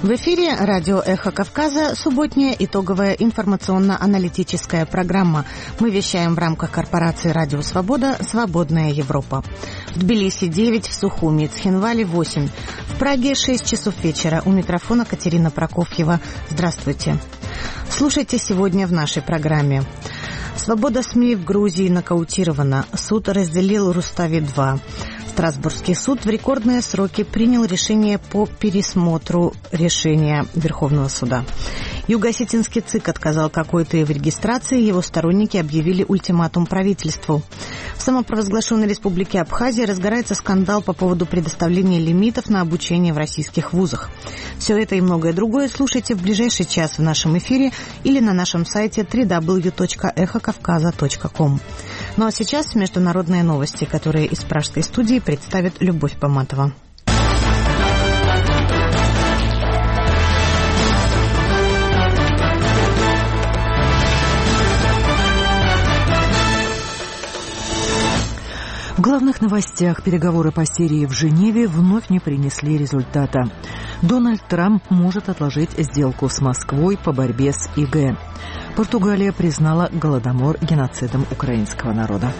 В эфире радио «Эхо Кавказа», субботняя итоговая информационно-аналитическая программа. Мы вещаем в рамках корпорации «Радио Свобода. Свободная Европа». В Тбилиси 9, в Сухуми, Цхинвале 8. В Праге 6 часов вечера. У микрофона Катерина Прокофьева. Здравствуйте. Слушайте сегодня в нашей программе. Свобода СМИ в Грузии нокаутирована. Суд разделил Рустави-2. Страсбургский суд в рекордные сроки принял решение по пересмотру решения Верховного суда. Юго-Осетинский ЦИК отказал какой-то в регистрации, его сторонники объявили ультиматум правительству. В самопровозглашенной республике Абхазия разгорается скандал по поводу предоставления лимитов на обучение в российских вузах. Все это и многое другое слушайте в ближайший час в нашем эфире или на нашем сайте www.эхокавказа.ком. Ну а сейчас международные новости, которые из пражской студии представит Любовь Поматова. В главных новостях: переговоры по Сирии в Женеве вновь не принесли результата. Дональд Трамп может отложить сделку с Москвой по борьбе с ИГ. Португалия признала Голодомор геноцидом украинского народа.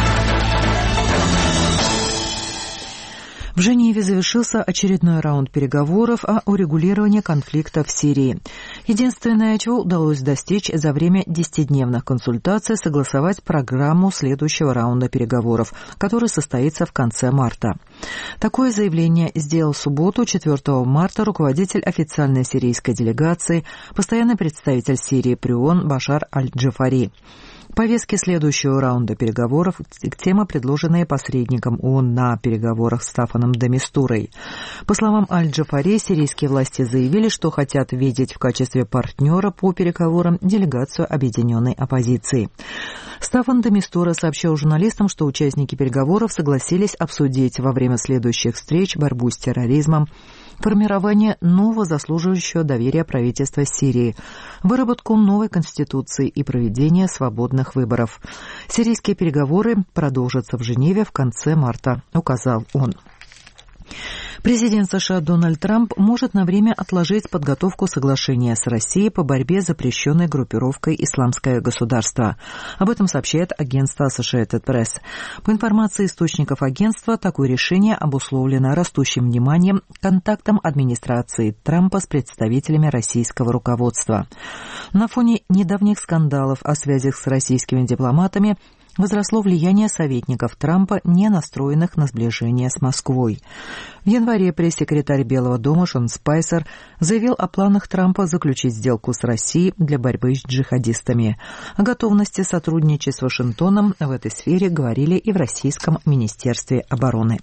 В Женеве завершился очередной раунд переговоров о урегулировании конфликта в Сирии. Единственное, чего удалось достичь за время 10-дневных консультаций, согласовать программу следующего раунда переговоров, который состоится в конце марта. Такое заявление сделал в субботу, 4 марта, руководитель официальной сирийской делегации, постоянный представитель Сирии при ООН Башар аль-Джафари. В повестке следующего раунда переговоров темы, предложенные посредником ООН на переговорах с Стафаном де Мистурой. По словам Аль-Джафари, сирийские власти заявили, что хотят видеть в качестве партнера по переговорам делегацию объединенной оппозиции. Стафан де Мистура сообщил журналистам, что участники переговоров согласились обсудить во время следующих встреч борьбу с терроризмом, формирование нового заслуживающего доверия правительства Сирии, выработку новой конституции и проведение свободных выборов. Сирийские переговоры продолжатся в Женеве в конце марта, указал он. Президент США Дональд Трамп может на время отложить подготовку соглашения с Россией по борьбе с запрещенной группировкой «Исламское государство». Об этом сообщает агентство Associated Press. По информации источников агентства, такое решение обусловлено растущим вниманием к контактам администрации Трампа с представителями российского руководства. На фоне недавних скандалов о связях с российскими дипломатами возросло влияние советников Трампа, не настроенных на сближение с Москвой. В январе пресс-секретарь Белого дома Шон Спайсер заявил о планах Трампа заключить сделку с Россией для борьбы с джихадистами. О готовности сотрудничать с Вашингтоном в этой сфере говорили и в Российском министерстве обороны.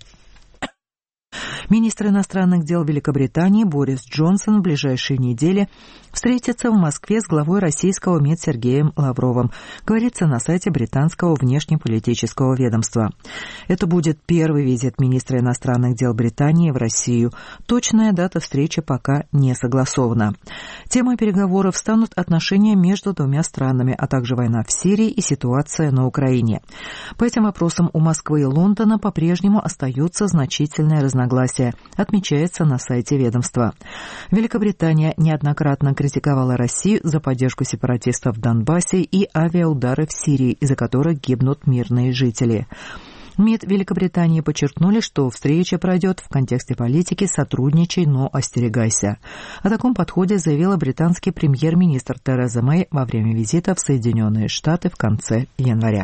Министр иностранных дел Великобритании Борис Джонсон в ближайшие недели встретится в Москве с главой российского МИД Сергеем Лавровым, говорится на сайте британского внешнеполитического ведомства. Это будет первый визит министра иностранных дел Британии в Россию. Точная дата встречи пока не согласована. Темой переговоров станут отношения между двумя странами, а также война в Сирии и ситуация на Украине. По этим вопросам у Москвы и Лондона по-прежнему остается значительное разногласие, отмечается на сайте ведомства. Великобритания неоднократно критиковала Россию за поддержку сепаратистов в Донбассе и авиаудары в Сирии, из-за которых гибнут мирные жители. МИД Великобритании подчеркнули, что встреча пройдет в контексте политики «сотрудничай, но остерегайся». О таком подходе заявила британский премьер-министр Тереза Мэй во время визита в Соединенные Штаты в конце января.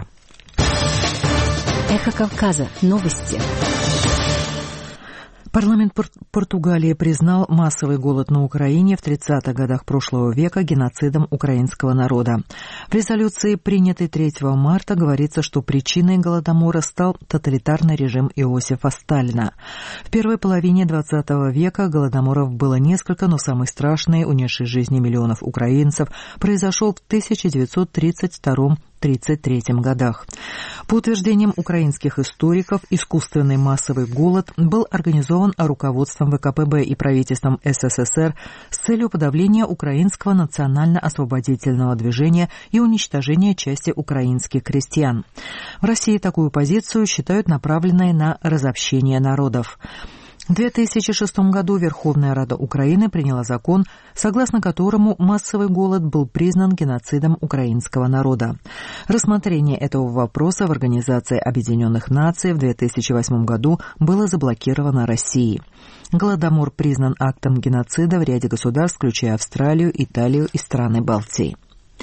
Эхо Кавказа. Новости. Парламент Португалии признал массовый голод на Украине в 30-х годах прошлого века геноцидом украинского народа. В резолюции, принятой 3 марта, говорится, что причиной Голодомора стал тоталитарный режим Иосифа Сталина. В первой половине XX века голодоморов было несколько, но самый страшный, унесший жизни миллионов украинцев, произошел в 1932-1933 годах. По утверждениям украинских историков, искусственный массовый голод был организован руководством ВКПБ и правительством СССР с целью подавления украинского национально-освободительного движения и уничтожения части украинских крестьян. В России такую позицию считают направленной на разобщение народов. В 2006 году Верховная Рада Украины приняла закон, согласно которому массовый голод был признан геноцидом украинского народа. Рассмотрение этого вопроса в Организации Объединенных Наций в 2008 году было заблокировано Россией. Голодомор признан актом геноцида в ряде государств, включая Австралию, Италию и страны Балтии.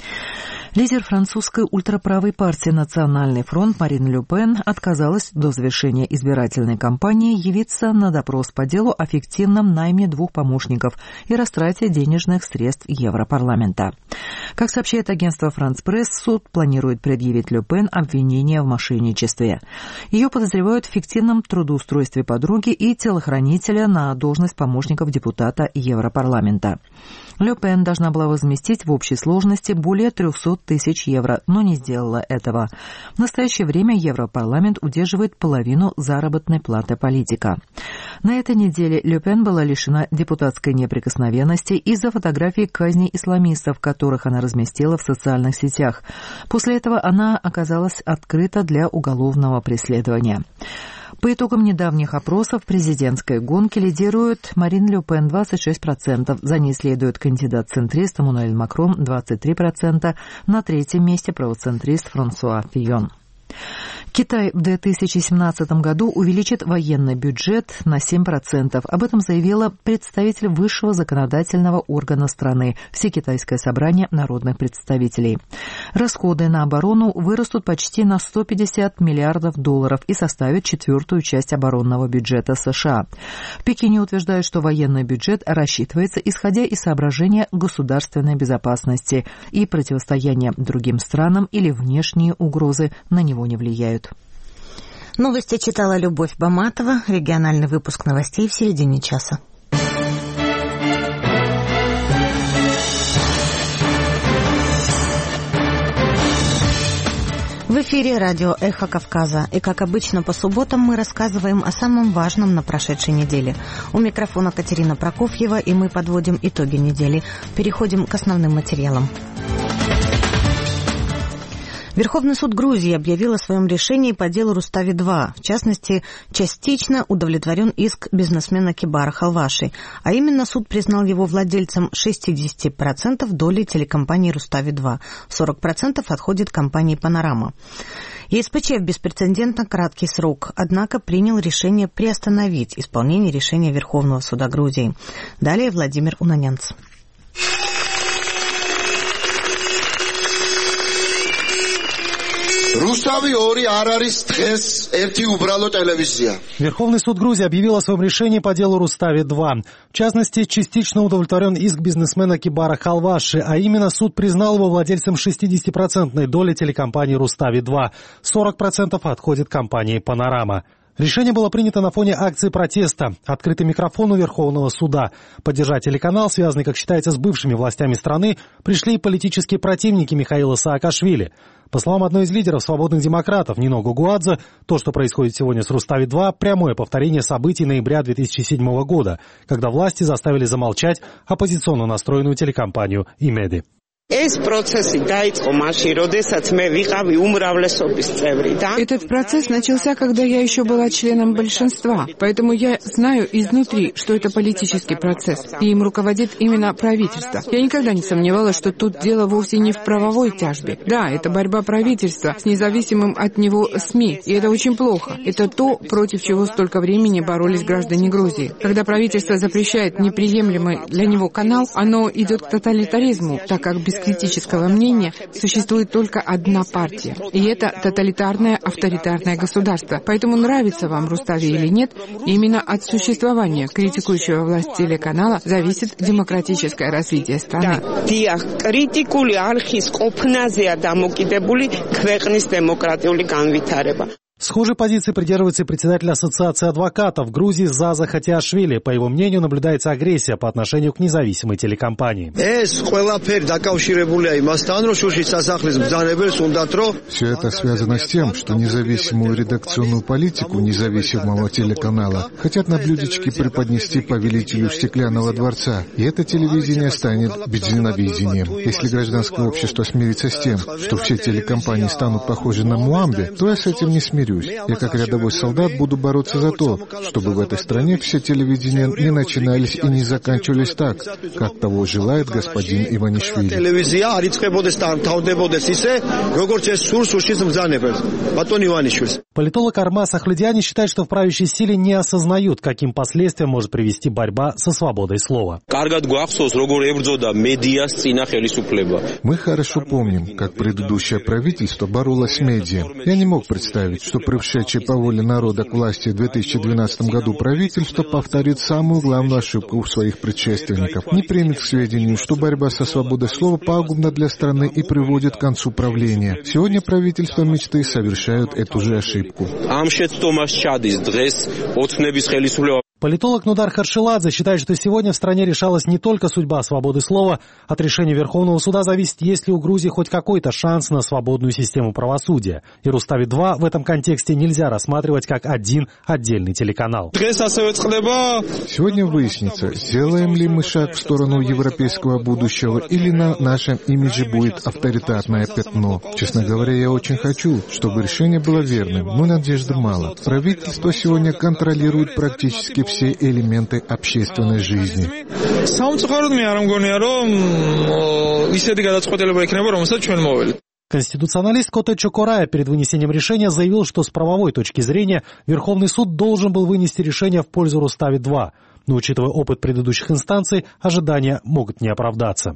Лидер французской ультраправой партии «Национальный фронт» Марин Ле Пен отказалась до завершения избирательной кампании явиться на допрос по делу о фиктивном найме 2 помощников и растрате денежных средств Европарламента. Как сообщает агентство «Франс Пресс», суд планирует предъявить Ле Пен обвинение в мошенничестве. Ее подозревают в фиктивном трудоустройстве подруги и телохранителя на должность помощников депутата Европарламента. Ле Пен должна была возместить в общей сложности более 300 тысяч евро, но не сделала этого. В настоящее время Европарламент удерживает половину заработной платы политика. На этой неделе Ле Пен была лишена депутатской неприкосновенности из-за фотографий казни исламистов, которых она разместила в социальных сетях. После этого она оказалась открыта для уголовного преследования. По итогам недавних опросов президентской гонки лидирует Марин Ле Пен 26%, за ней следует кандидат-центрист Эммануэль Макрон 23%, на 3-м месте правоцентрист Франсуа Фийон. Китай в 2017 году увеличит военный бюджет на 7%. Об этом заявила представитель высшего законодательного органа страны, Всекитайское собрание народных представителей. Расходы на оборону вырастут почти на $150 миллиардов и составят 4-ю часть оборонного бюджета США. В Пекине утверждают, что военный бюджет рассчитывается исходя из соображения государственной безопасности и противостояния другим странам или внешние угрозы на него не влияют. Новости читала Любовь Баматова. Региональный выпуск новостей в середине часа. В эфире радио «Эхо Кавказа». И, как обычно, по субботам мы рассказываем о самом важном на прошедшей неделе. У микрофона Катерина Прокофьева, и мы подводим итоги недели. Переходим к основным материалам. Верховный суд Грузии объявил о своем решении по делу Рустави-2. В частности, частично удовлетворен иск бизнесмена Кибара Халваши. А именно, суд признал его владельцем 60% доли телекомпании Рустави-2. 40% отходит компании «Панорама». ЕСПЧ в беспрецедентно краткий срок, однако принял решение приостановить исполнение решения Верховного суда Грузии. Далее Владимир Унанянц. Верховный суд Грузии объявил о своем решении по делу Рустави-2. В частности, частично удовлетворен иск бизнесмена Кибара Халваши, а именно суд признал его владельцем 60% доли телекомпании Рустави-2. 40% отходит компании «Панорама». Решение было принято на фоне акции протеста. Открытый микрофон у Верховного суда. Поддержать телеканал, связанный, как считается, с бывшими властями страны, пришли политические противники Михаила Саакашвили. По словам одной из лидеров свободных демократов, Нино Гогуадзе, то, что происходит сегодня с Рустави-2, прямое повторение событий ноября 2007 года, когда власти заставили замолчать оппозиционно настроенную телекомпанию «Имеди». Этот процесс начался, когда я еще была членом большинства, поэтому я знаю изнутри, что это политический процесс, и им руководит именно правительство. Я никогда не сомневалась, что тут дело вовсе не в правовой тяжбе. Да, это борьба правительства с независимым от него СМИ, и это очень плохо. Это то, против чего столько времени боролись граждане Грузии. Когда правительство запрещает неприемлемый для него канал, оно идет к тоталитаризму, так как без критического мнения существует только одна партия. И это тоталитарное авторитарное государство. Поэтому нравится вам Рустави или нет, именно от существования критикующего власть телеканала зависит демократическое развитие страны. Схожей позиции придерживается и председатель Ассоциации адвокатов Грузии Заза Хатиашвили. По его мнению, наблюдается агрессия по отношению к независимой телекомпании. Все это связано с тем, что независимую редакционную политику независимого телеканала хотят на блюдечке преподнести повелителю Стеклянного дворца. И это телевидение станет безненавидением. Если гражданское общество смирится с тем, что все телекомпании станут похожи на Муамбе, то я с этим не смирюсь. повторюсь, я как рядовой солдат буду бороться за то, чтобы в этой стране все телевидения не начинались и не заканчивались так, как того желает господин Иванишвили. Политолог Армаз Ахледиани считает, что в правящей силе не осознают, каким последствиям может привести борьба со свободой слова. Мы хорошо помним, как предыдущее правительство боролось с медиа. Я не мог представить, что пришедшее по воле народа к власти в 2012 году правительство повторит самую главную ошибку у своих предшественников. Не примет к сведению, что борьба со свободой слова пагубна для страны и приводит к концу правления. Сегодня правительство мечты совершают эту же ошибку. Политолог Нудар Харшиладзе считает, что сегодня в стране решалась не только судьба свободы слова. От решения Верховного суда зависит, есть ли у Грузии хоть какой-то шанс на свободную систему правосудия. И Рустави-2 в этом контексте нельзя рассматривать как один отдельный телеканал. Сегодня выяснится, сделаем ли мы шаг в сторону европейского будущего или на нашем имидже будет авторитарное пятно. Честно говоря, я очень хочу, чтобы решение было верным, но надежды мало. Правительство сегодня контролирует практически все элементы общественной жизни. Конституционалист Коте Чокорая перед вынесением решения заявил, что с правовой точки зрения Верховный суд должен был вынести решение в пользу Рустави-2. Но, учитывая опыт предыдущих инстанций, ожидания могут не оправдаться.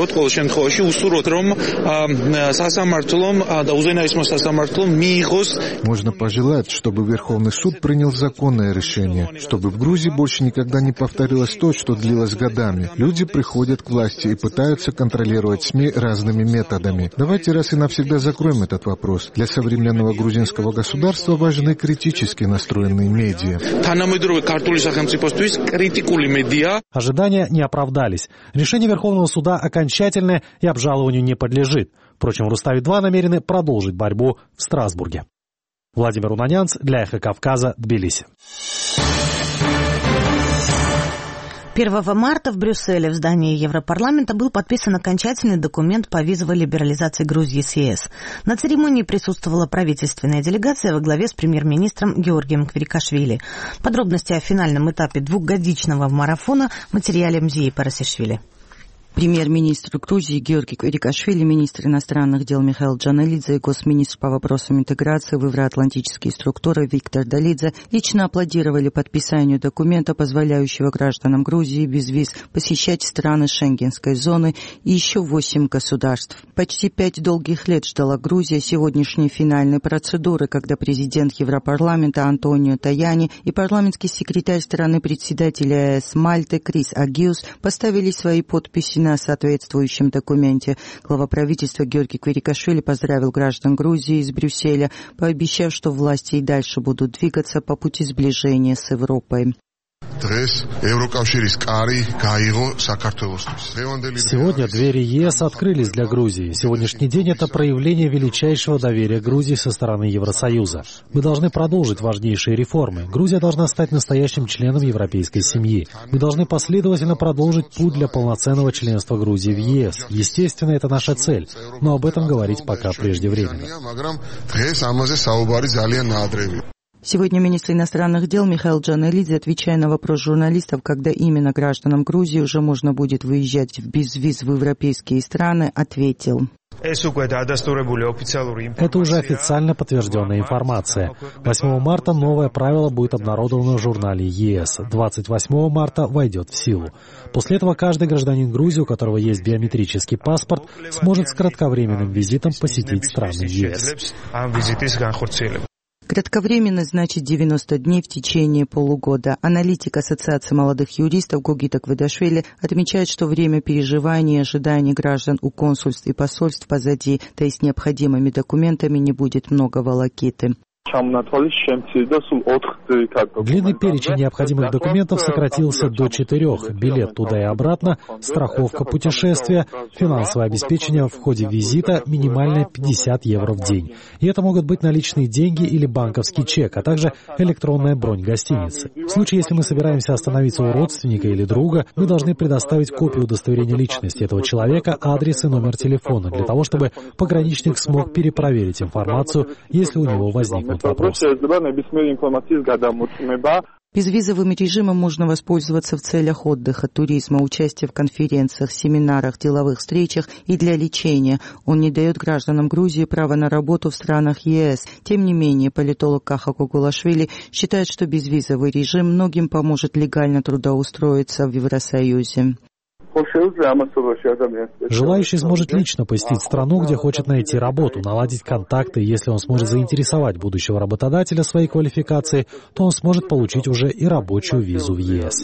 Можно пожелать, чтобы Верховный суд принял законное решение, чтобы в Грузии больше никогда не повторилось то, что длилось годами. Люди приходят к власти и пытаются контролировать СМИ разными методами. Давайте раз и навсегда закроем этот вопрос. Для современного грузинского государства важны критически настроенные медиа. Ожидания не оправдались. Решение Верховного суда окончательное и обжалованию не подлежит. Впрочем, Рустави-2 намерены продолжить борьбу в Страсбурге. Владимир Унанянц для Эхо Кавказа, Тбилиси. 1 марта в Брюсселе в здании Европарламента был подписан окончательный документ по визовой либерализации Грузии с ЕС. На церемонии присутствовала правительственная делегация во главе с премьер-министром Георгием Квирикашвили. Подробности о финальном этапе двухгодичного марафона в материале Мзии Парасишвили. Премьер-министр Грузии Георгий Квирикашвили, министр иностранных дел Михаил Джаналидзе и госминистр по вопросам интеграции в евроатлантические структуры Виктор Долидзе лично аплодировали подписанию документа, позволяющего гражданам Грузии без виз посещать страны Шенгенской зоны и еще 8 государств. Почти 5 долгих лет ждала Грузия сегодняшней финальной процедуры, когда президент Европарламента Антонио Таяни и парламентский секретарь страны-председателя ЕС Мальты Крис Агиус поставили свои подписи на соответствующем документе. Глава правительства Георгий Квирикашвили поздравил граждан Грузии из Брюсселя, пообещав, что власти и дальше будут двигаться по пути сближения с Европой. Сегодня двери ЕС открылись для Грузии. Сегодняшний день — это проявление величайшего доверия Грузии со стороны Евросоюза. Мы должны продолжить важнейшие реформы. Грузия должна стать настоящим членом европейской семьи. Мы должны последовательно продолжить путь для полноценного членства Грузии в ЕС. Естественно, это наша цель, но об этом говорить пока преждевременно. Сегодня министр иностранных дел Михаил Джаналидзе, отвечая на вопрос журналистов, когда именно гражданам Грузии уже можно будет выезжать без виз в европейские страны, ответил. Это уже официально подтвержденная информация. 8 марта новое правило будет обнародовано в журнале ЕС. 28 марта войдет в силу. После этого каждый гражданин Грузии, у которого есть биометрический паспорт, сможет с кратковременным визитом посетить страны ЕС. Кратковременно значит 90 дней в течение полугода. Аналитик Ассоциации молодых юристов Гогита Кведашвили отмечает, что время переживаний и ожиданий граждан у консульств и посольств позади, то есть необходимыми документами не будет много волокиты. Длинный перечень необходимых документов сократился до 4. Билет туда и обратно, страховка путешествия, финансовое обеспечение в ходе визита, минимальное 50 евро в день. И это могут быть наличные деньги или банковский чек, а также электронная бронь гостиницы. В случае, если мы собираемся остановиться у родственника или друга, мы должны предоставить копию удостоверения личности этого человека, адрес и номер телефона, для того, чтобы пограничник смог перепроверить информацию, если у него возникнут этот вопрос. Безвизовым режимом можно воспользоваться в целях отдыха, туризма, участия в конференциях, семинарах, деловых встречах и для лечения. Он не дает гражданам Грузии права на работу в странах ЕС. Тем не менее, политолог Каха Кугулашвили считает, что безвизовый режим многим поможет легально трудоустроиться в Евросоюзе. Желающий сможет лично посетить страну, где хочет найти работу, наладить контакты. Если он сможет заинтересовать будущего работодателя своей квалификацией, то он сможет получить уже и рабочую визу в ЕС.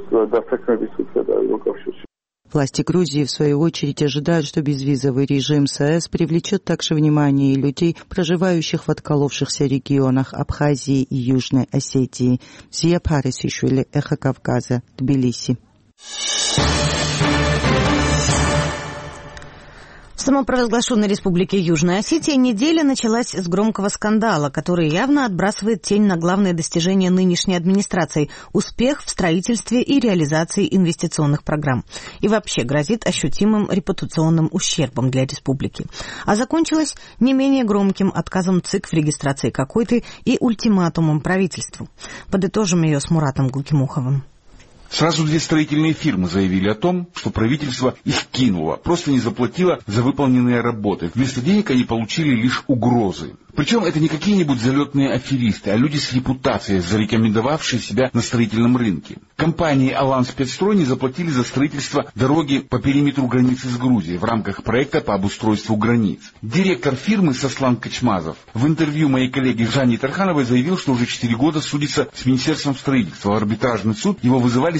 Власти Грузии, в свою очередь, ожидают, что безвизовый режим с ЕС привлечет также внимание и людей, проживающих в отколовшихся регионах Абхазии и Южной Осетии. Зия Парисишвили, Эхо Кавказа, Тбилиси. В самопровозглашенной республике Южная Осетия неделя началась с громкого скандала, который явно отбрасывает тень на главное достижение нынешней администрации – успех в строительстве и реализации инвестиционных программ. И вообще грозит ощутимым репутационным ущербом для республики. А закончилась не менее громким отказом ЦИК в регистрации какой-то и ультиматумом правительству. Подытожим ее с Муратом Гукимуховым. Сразу две строительные фирмы заявили о том, что правительство их кинуло, просто не заплатило за выполненные работы. Вместо денег они получили лишь угрозы. Причем это не какие-нибудь залетные аферисты, а люди с репутацией, зарекомендовавшие себя на строительном рынке. Компании «Алан Спецстрой» не заплатили за строительство дороги по периметру границы с Грузией в рамках проекта по обустройству границ. Директор фирмы Сослан Качмазов в интервью моей коллеге Жанне Тархановой заявил, что уже 4 года судится с Министерством строительства. В арбитражный суд его вызывали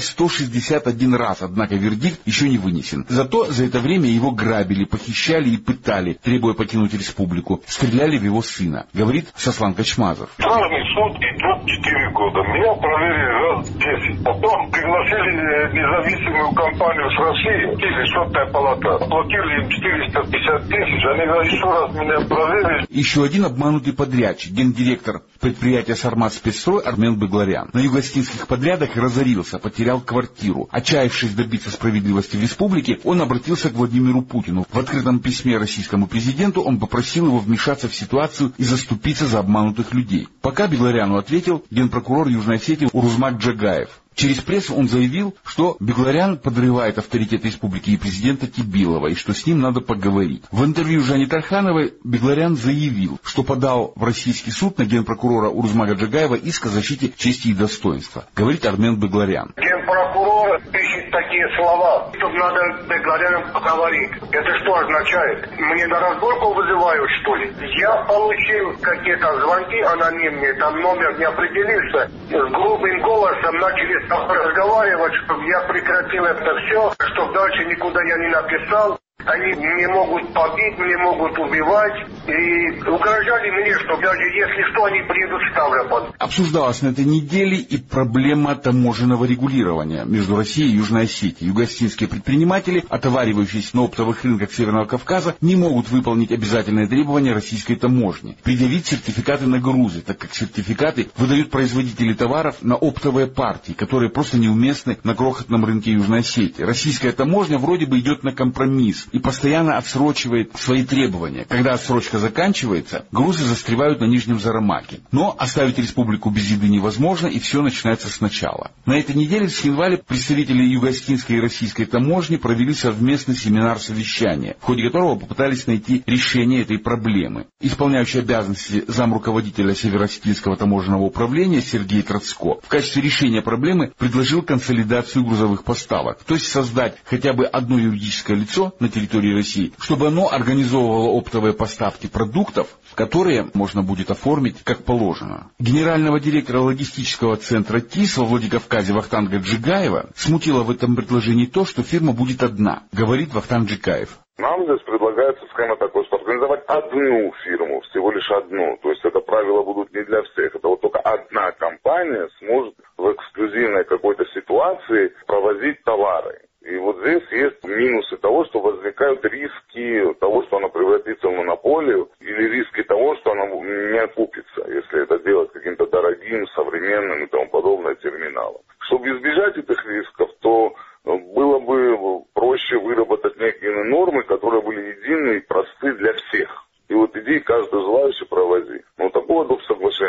161 раз, однако вердикт еще не вынесен. Зато за это время его грабили, похищали и пытали, требуя покинуть республику. Стреляли в его сына. Говорит Сослан Качмазов. Армии суд идет 4 года. Меня проверили раз 10. Потом пригласили независимую компанию с России, или счетная палата. Оплатили им 450 тысяч. Они еще раз меня проверили. Еще один обманутый подрядчик, гендиректор предприятия «Сармат Спецстрой» Армен Багларян. На югостинских подрядах разорился, потерял квартиру. Отчаявшись добиться справедливости в республике, он обратился к Владимиру Путину. В открытом письме российскому президенту он попросил его вмешаться в ситуацию и заступиться за обманутых людей. Пока Багларяну ответил генпрокурор Южной Осетии Урузмак Джагаев. Через прессу он заявил, что Багларян подрывает авторитет республики и президента Тибилова, и что с ним надо поговорить. В интервью Жанне Тархановой Багларян заявил, что подал в российский суд на генпрокурора Урузмага Джагаева иск о защите чести и достоинства. Говорит Армен Багларян. Генпрокурор пишет такие слова, что надо Багларяном поговорить. Это что означает? Мне на разборку вызывают, что ли? Я получил какие-то звонки анонимные, там номер не определился. С грубым голосом начали разговаривать, чтобы я прекратил это все, чтобы дальше никуда я не написал. Они не могут побить, не могут убивать. И угрожали мне, что даже если что, они приедут в Ставрополь. Обсуждалась на этой неделе и проблема таможенного регулирования между Россией и Южной Осетией. Югостинские предприниматели, отоваривающиеся на оптовых рынках Северного Кавказа, не могут выполнить обязательные требования российской таможни. Предъявить сертификаты на грузы, так как сертификаты выдают производители товаров на оптовые партии, которые просто неуместны на крохотном рынке Южной Осетии. Российская таможня вроде бы идет на компромисс и постоянно отсрочивает свои требования. Когда отсрочка заканчивается, грузы застревают на Нижнем Зарамаке. Но оставить республику без еды невозможно, и все начинается сначала. На этой неделе с января представители югостинской и российской таможни провели совместный семинар-совещание, в ходе которого попытались найти решение этой проблемы. Исполняющий обязанности замруководителя Северо-Осетинского таможенного управления Сергей Троцко в качестве решения проблемы предложил консолидацию грузовых поставок, то есть создать хотя бы одно юридическое лицо на территории России, чтобы оно организовывало оптовые поставки продуктов, которые можно будет оформить как положено. Генерального директора логистического центра ТИС во Владикавказе Вахтанга Джигаева смутило в этом предложении то, что фирма будет одна, говорит Вахтанг Джигаев. Нам здесь предлагается схема такой, что организовать одну фирму, всего лишь одну. То есть это правила будут не для всех. Это вот только одна компания сможет в эксклюзивной какой-то ситуации провозить товары. И вот здесь есть минусы того, что возникают риски того, что она превратится в монополию, или риски того, что она не окупится, если это делать каким-то дорогим, современным и тому подобное терминалом. Чтобы избежать этих рисков, то было бы проще выработать некие нормы, которые были едины и просты для всех. И вот иди каждый желающий провози. Но такого доп. Соглашения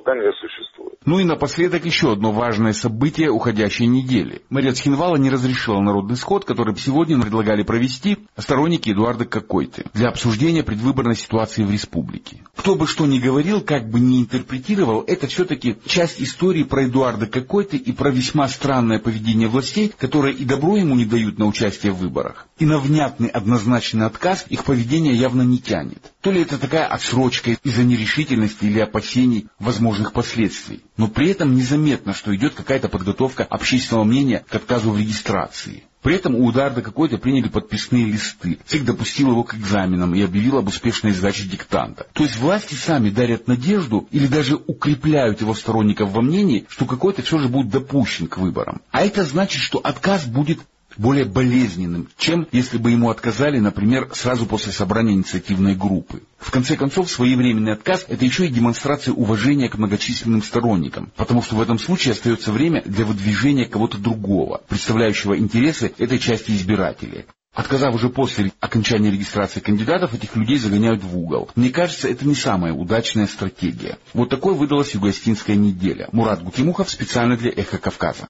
пока не существует. Ну и напоследок еще одно важное событие уходящей недели. Мэрия Цхинвала не разрешила народный сход, который сегодня предлагали провести сторонники Эдуарда Какойты для обсуждения предвыборной ситуации в республике. Кто бы что ни говорил, как бы ни интерпретировал, это все-таки часть истории про Эдуарда Какойты и про весьма странное поведение властей, которые и добро ему не дают на участие в выборах. И на внятный однозначный отказ их поведение явно не тянет. То ли это такая отсрочка из-за нерешительности или опасений возможных последствий. Но при этом незаметно, что идет какая-то подготовка общественного мнения к отказу в регистрации. При этом у Эдуарда Какойты приняли подписные листы. ЦИК допустил его к экзаменам и объявил об успешной сдаче диктанта. То есть власти сами дарят надежду или даже укрепляют его сторонников во мнении, что Какойта все же будет допущен к выборам. А это значит, что отказ будет более болезненным, чем если бы ему отказали, например, сразу после собрания инициативной группы. В конце концов, своевременный отказ – это еще и демонстрация уважения к многочисленным сторонникам, потому что в этом случае остается время для выдвижения кого-то другого, представляющего интересы этой части избирателей. Отказав уже после окончания регистрации кандидатов, этих людей загоняют в угол. Мне кажется, это не самая удачная стратегия. Вот такой выдалась юго-осетинская неделя. Мурат Гутимухов специально для «Эхо Кавказа».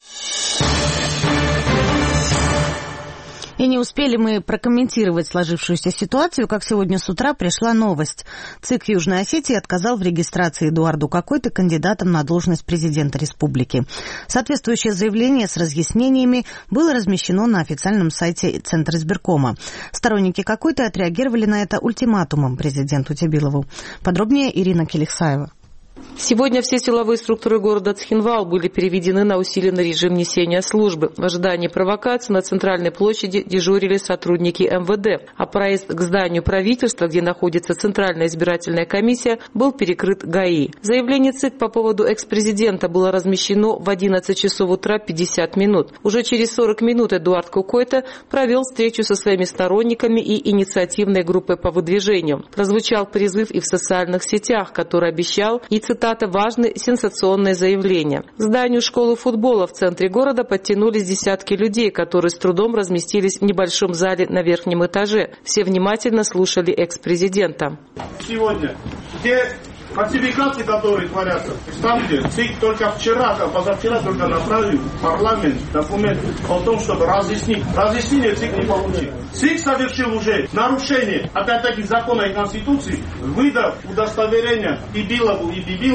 И не успели мы прокомментировать сложившуюся ситуацию, как сегодня с утра пришла новость. ЦИК Южной Осетии отказал в регистрации Эдуарду Какойты кандидатом на должность президента республики. Соответствующее заявление с разъяснениями было размещено на официальном сайте Центра избиркома. Сторонники Какойты отреагировали на это ультиматумом президенту Тебилову. Подробнее Ирина Келихсаева. Сегодня все силовые структуры города Цхинвал были переведены на усиленный режим несения службы. В ожидании провокации на центральной площади дежурили сотрудники МВД, а проезд к зданию правительства, где находится Центральная избирательная комиссия, был перекрыт ГАИ. Заявление ЦИК по поводу экс-президента было размещено в 11 часов утра 50 минут. Уже через 40 минут Эдуард Какойта провел встречу со своими сторонниками и инициативной группой по выдвижению. Прозвучал призыв и в социальных сетях, который обещал, и цитата, важное сенсационное заявление. К зданию школы футбола в центре города подтянулись десятки людей, которые с трудом разместились в небольшом зале на верхнем этаже. Все внимательно слушали экс-президента. Сегодня те фальсификации, которые творятся, там, где ЦИК только вчера, позавчера только направил в парламент документ о том, чтобы разъяснить. Разъяснение ЦИК не получил. ЦИК совершил уже нарушение, опять-таки, закона и Конституции, выдав удостоверение и Билову,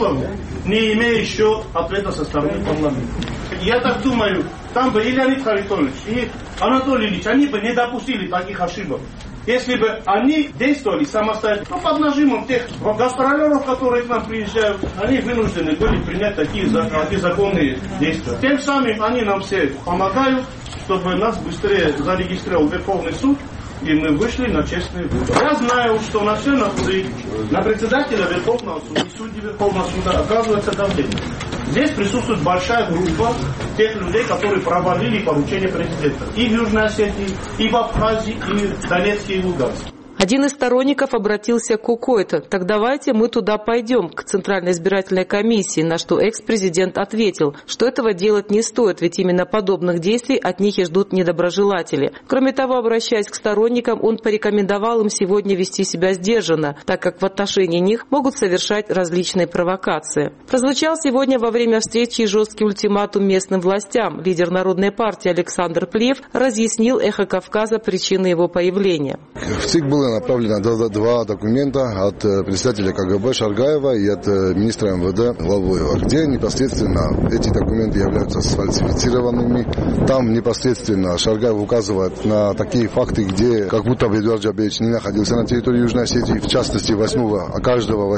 не имея еще ответа со стороны парламента. Я так думаю, там бы и Леонид Харитонович, и Анатолий Ильич, они бы не допустили таких ошибок. Если бы они действовали самостоятельно, под нажимом тех гастролеров, которые к нам приезжают, они вынуждены были принять такие законные действия. Тем самым они нам все помогают, чтобы нас быстрее зарегистрировал Верховный суд, и мы вышли на честные выборы. Я знаю, что на все на председателя Верховного суда и судьи Верховного суда оказывается давление. Здесь присутствует большая группа тех людей, которые провалили поручение президента. И в Южной Осетии, и в Абхазии, и в Донецке, и в Луганске. Один из сторонников обратился к Какойте: так давайте мы туда пойдем, к Центральной избирательной комиссии, на что экс-президент ответил, что этого делать не стоит, ведь именно подобных действий от них и ждут недоброжелатели. Кроме того, обращаясь к сторонникам, он порекомендовал им сегодня вести себя сдержанно, так как в отношении них могут совершать различные провокации. Прозвучал сегодня во время встречи жесткий ультиматум местным властям. Лидер Народной партии Александр Плиев разъяснил «Эхо Кавказа» причины его появления. В ЦИК было направлено два документа от председателя КГБ Шаргаева и от министра МВД Лавоева, где непосредственно эти документы являются сфальсифицированными. Там непосредственно Шаргаев указывает на такие факты, где как будто Эдуард Джабеевич не находился на территории Южной Осетии, в частности, каждого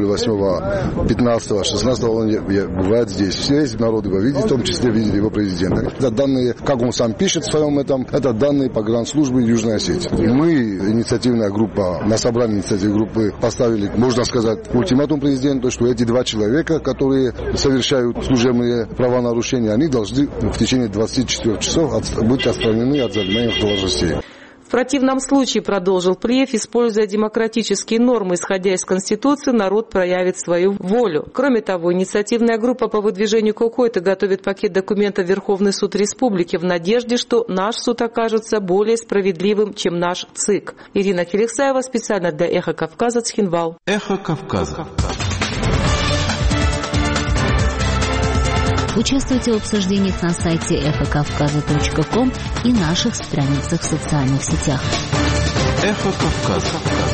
8.08, 15, 16 он бывает здесь. Все народы его видят, в том числе видели его президента. Это данные, как он сам пишет в своем это данные погранслужбы Южной Осетии. Мы, инициативная группа, на собрании инициативной группы поставили, можно сказать, ультиматум президенту, что эти два человека, которые совершают служебные правонарушения, они должны в течение 24 часов быть отстранены от занимаемых должностей. В противном случае, продолжил Плиев, используя демократические нормы, исходя из Конституции, народ проявит свою волю. Кроме того, инициативная группа по выдвижению Какойты готовит пакет документов в Верховный суд республики в надежде, что наш суд окажется более справедливым, чем наш ЦИК. Ирина Келихсаева специально для «Эхо Кавказа», Цхинвал. «Эхо Кавказа». Участвуйте в обсуждениях на сайте эхокавказа.ком и наших страницах в социальных сетях. Эхо Кавказа.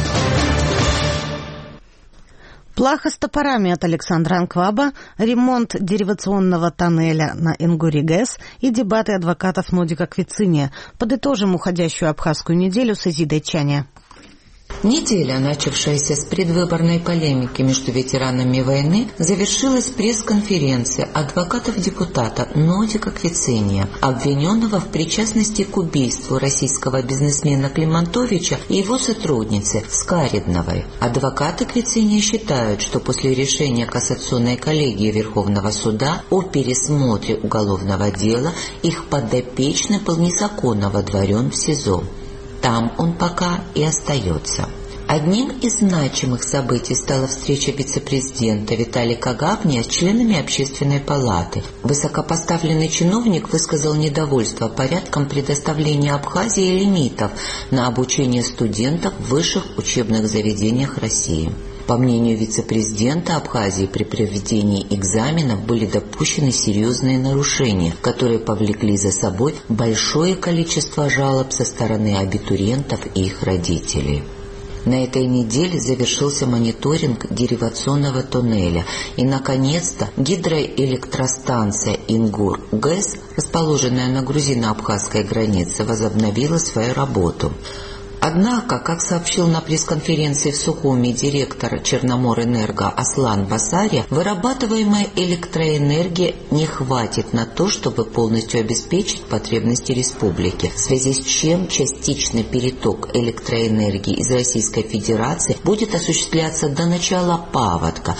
Плаха с топорами от Александра Анкваба, ремонт деривационного тоннеля на Ингури-ГЭС и дебаты адвокатов Нодика Квициния. Подытожим уходящую абхазскую неделю с Изидой Чаня. Неделя, начавшаяся с предвыборной полемики между ветеранами войны, завершилась пресс-конференцией адвокатов-депутата Нодика Квициния, обвиненного в причастности к убийству российского бизнесмена Климантовича и его сотрудницы Скаридновой. Адвокаты Квициния считают, что после решения кассационной коллегии Верховного суда о пересмотре уголовного дела их подопечный был незаконно водворен в СИЗО. Там он пока и остается. Одним из значимых событий стала встреча вице-президента Виталика Гапния с членами Общественной палаты. Высокопоставленный чиновник высказал недовольство порядком предоставления Абхазии лимитов на обучение студентов в высших учебных заведениях России. По мнению вице-президента Абхазии, при проведении экзаменов были допущены серьезные нарушения, которые повлекли за собой большое количество жалоб со стороны абитуриентов и их родителей. На этой неделе завершился мониторинг деривационного тоннеля, и, наконец-то, гидроэлектростанция Ингур-ГЭС, расположенная на грузино-абхазской границе, возобновила свою работу. Однако, как сообщил на пресс-конференции в Сухуми директор Черноморэнерго Аслан Басария, вырабатываемая электроэнергия не хватит на то, чтобы полностью обеспечить потребности республики, в связи с чем частичный переток электроэнергии из Российской Федерации будет осуществляться до начала паводка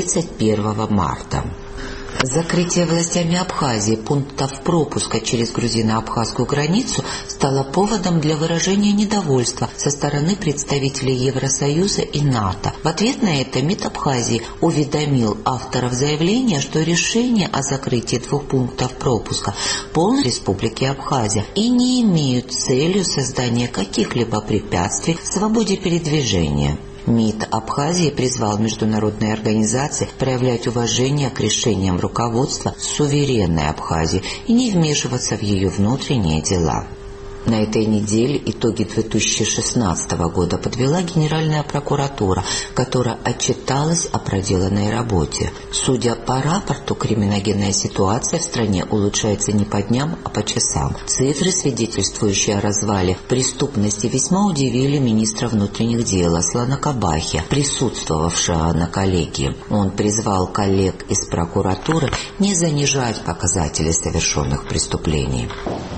31 марта. Закрытие властями Абхазии пунктов пропуска через грузино-абхазскую границу стало поводом для выражения недовольства со стороны представителей Евросоюза и НАТО. В ответ на это МИД Абхазии уведомил авторов заявления, что решение о закрытии 2 пунктов пропуска полной республики Абхазия и не имеют целью создания каких-либо препятствий свободе передвижения. МИД Абхазии призвал международные организации проявлять уважение к решениям руководства суверенной Абхазии и не вмешиваться в ее внутренние дела. На этой неделе итоги 2016 года подвела Генеральная прокуратура, которая отчиталась о проделанной работе. Судя по рапорту, криминогенная ситуация в стране улучшается не по дням, а по часам. Цифры, свидетельствующие о развале преступности, весьма удивили министра внутренних дел Аслана Кабахи, присутствовавшего на коллегии. Он призвал коллег из прокуратуры не занижать показатели совершенных преступлений.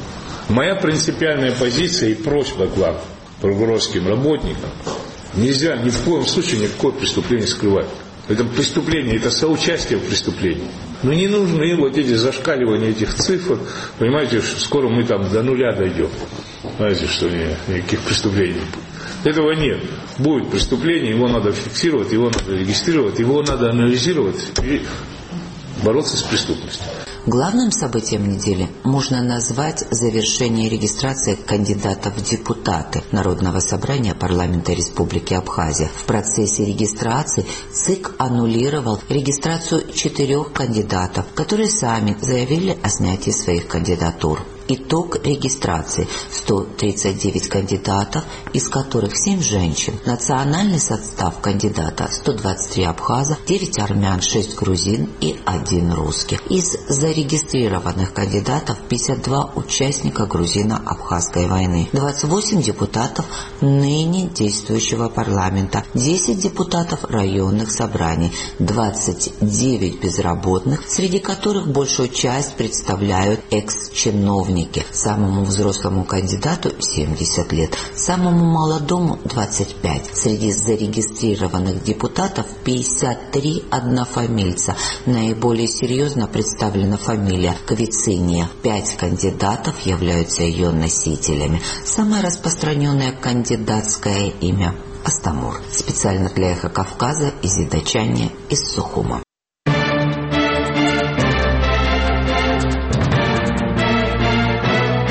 Моя принципиальная позиция и просьба к вам, прокурорским работникам, нельзя ни в коем случае никакое преступление скрывать. Это преступление, это соучастие в преступлении. Но не нужны вот эти зашкаливания этих цифр. Понимаете, что скоро мы там до нуля дойдем. Знаете, что никаких преступлений не будет. Этого нет. Будет преступление, его надо фиксировать, его надо регистрировать, его надо анализировать и бороться с преступностью. Главным событием недели можно назвать завершение регистрации кандидатов в депутаты Народного собрания парламента Республики Абхазия. В процессе регистрации ЦИК аннулировал регистрацию 4 кандидатов, которые сами заявили о снятии своих кандидатур. Итог регистрации – 139 кандидатов, из которых 7 женщин. Национальный состав кандидата – 123 абхаза, 9 армян, 6 грузин и 1 русский. Из зарегистрированных кандидатов 52 участника грузино-абхазской войны, 28 депутатов ныне действующего парламента, 10 депутатов районных собраний, 29 безработных, среди которых большую часть представляют экс-чиновники. Самому взрослому кандидату 70 лет, самому молодому 25. Среди зарегистрированных депутатов 53 однофамильца. Наиболее серьезно представлена фамилия Квициния. 5 кандидатов являются ее носителями. Самое распространенное кандидатское имя – Астамур. Специально для Эхо Кавказа Изида Чаня из Сухума.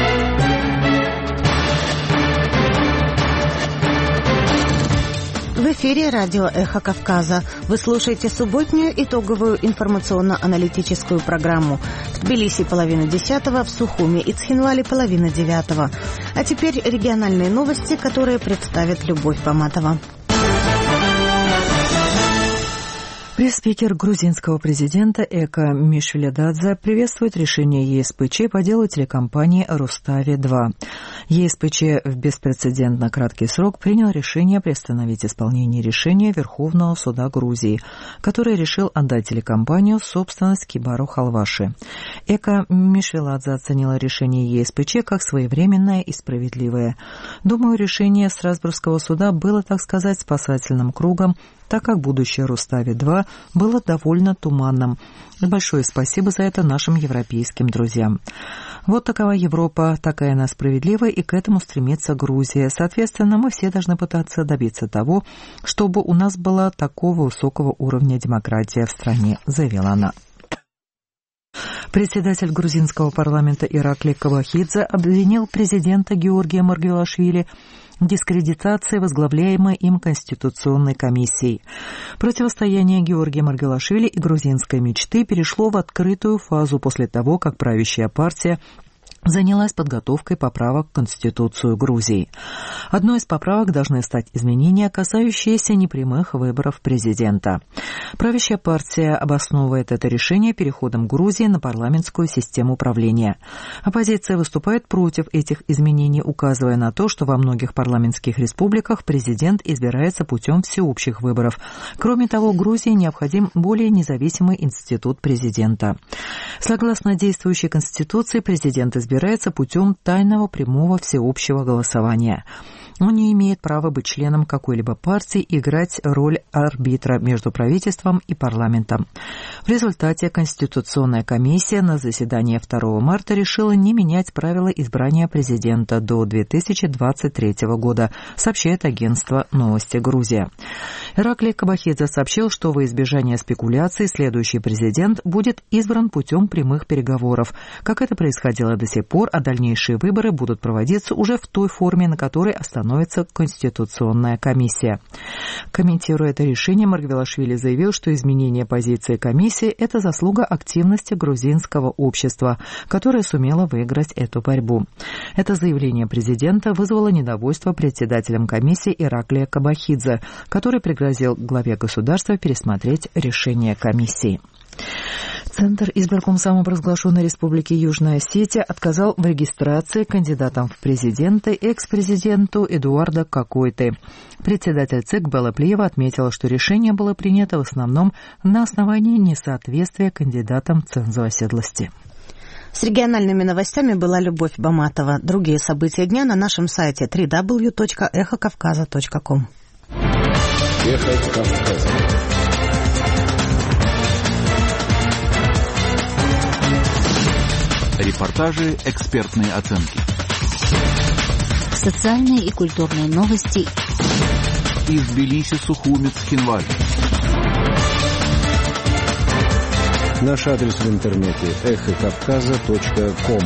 В эфире радио «Эхо Кавказа». Вы слушаете субботнюю итоговую информационно-аналитическую программу. В Тбилиси 9:30, в Сухуми и Цхинвале 8:30. А теперь региональные новости, которые представит Любовь Баматова. Пресс-спикер грузинского президента Эко Мишвилидадзе приветствует решение ЕСПЧ по делу телекомпании «Рустави-2». ЕСПЧ в беспрецедентно краткий срок принял решение приостановить исполнение решения Верховного суда Грузии, который решил отдать телекомпанию в собственность Кибару Халваши. Эко Мишвилидадзе оценила решение ЕСПЧ как своевременное и справедливое. Думаю, решение Страсбургского суда было, так сказать, спасательным кругом, так как будущее Рустави-2 было довольно туманным. И большое спасибо за это нашим европейским друзьям. Вот такова Европа, такая она справедливая, и к этому стремится Грузия. Соответственно, мы все должны пытаться добиться того, чтобы у нас была такого высокого уровня демократия в стране, заявила она. Председатель грузинского парламента Ираклий Кабахидзе обвинил президента Георгия Маргвелашвили в дискредитации возглавляемой им Конституционной комиссией. Противостояние Георгия Маргвелашвили и грузинской мечты перешло в открытую фазу после того, как правящая партия занялась подготовкой поправок в Конституцию Грузии. Одной из поправок должны стать изменения, касающиеся непрямых выборов президента. Правящая партия обосновывает это решение переходом Грузии на парламентскую систему управления. Оппозиция выступает против этих изменений, указывая на то, что во многих парламентских республиках президент избирается путем всеобщих выборов. Кроме того, Грузии необходим более независимый институт президента. Согласно действующей Конституции, президент избирается путем тайного прямого всеобщего голосования. Он не имеет права быть членом какой-либо партии и играть роль арбитра между правительством и парламентом. В результате Конституционная комиссия на заседании 2 марта решила не менять правила избрания президента до 2023 года, сообщает агентство «Новости Грузия». Ираклий Кабахидзе сообщил, что во избежание спекуляций следующий президент будет избран путем прямых переговоров, как это происходило до сих пор, а дальнейшие выборы будут проводиться уже в той форме, на которой остановится Конституционная комиссия. Комментируя это решение, Маргвелашвили заявил, что изменение позиции комиссии – это заслуга активности грузинского общества, которое сумело выиграть эту борьбу. Это заявление президента вызвало недовольство председателем комиссии Ираклия Кабахидзе, который пригрозил главе государства пересмотреть решение комиссии. Центр избирком самопровозглашенной Республики Южная Осетия отказал в регистрации кандидатам в президенты экс-президенту Эдуарда Какойты. Председатель ЦИК Белла Плиева отметила, что решение было принято в основном на основании несоответствия кандидатам цензу оседлости. С региональными новостями была Любовь Баматова. Другие события дня на нашем сайте www.эхокавказа.ком. Эхо Кавказа. Репортажи, экспертные оценки. Социальные и культурные новости. Из Тбилиси, Сухуми, Цхинвале. Наш адрес в интернете эхокавказа.ком.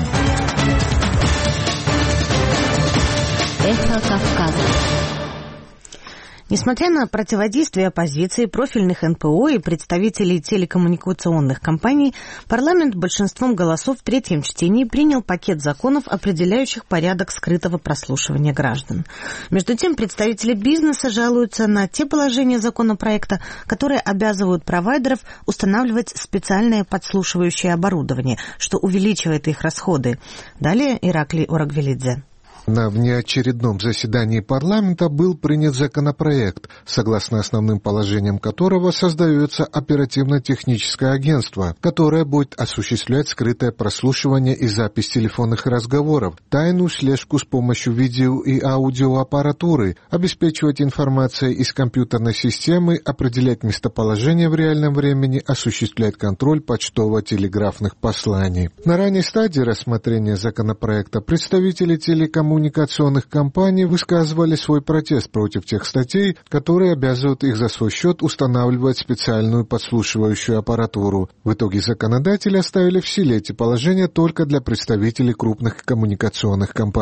Эхо Кавказа. Несмотря на противодействие оппозиции, профильных НПО и представителей телекоммуникационных компаний, парламент большинством голосов в третьем чтении принял пакет законов, определяющих порядок скрытого прослушивания граждан. Между тем, представители бизнеса жалуются на те положения законопроекта, которые обязывают провайдеров устанавливать специальное подслушивающее оборудование, что увеличивает их расходы. Далее Ираклий Орагвелидзе. На внеочередном заседании парламента был принят законопроект, согласно основным положениям которого создается оперативно-техническое агентство, которое будет осуществлять скрытое прослушивание и запись телефонных разговоров, тайную слежку с помощью видео- и аудиоаппаратуры, обеспечивать информацией из компьютерной системы, определять местоположение в реальном времени, осуществлять контроль почтово-телеграфных посланий. На ранней стадии рассмотрения законопроекта представители телекоммуникационных компаний высказывали свой протест против тех статей, которые обязывают их за свой счет устанавливать специальную подслушивающую аппаратуру. В итоге законодатели оставили в силе эти положения только для представителей крупных коммуникационных компаний.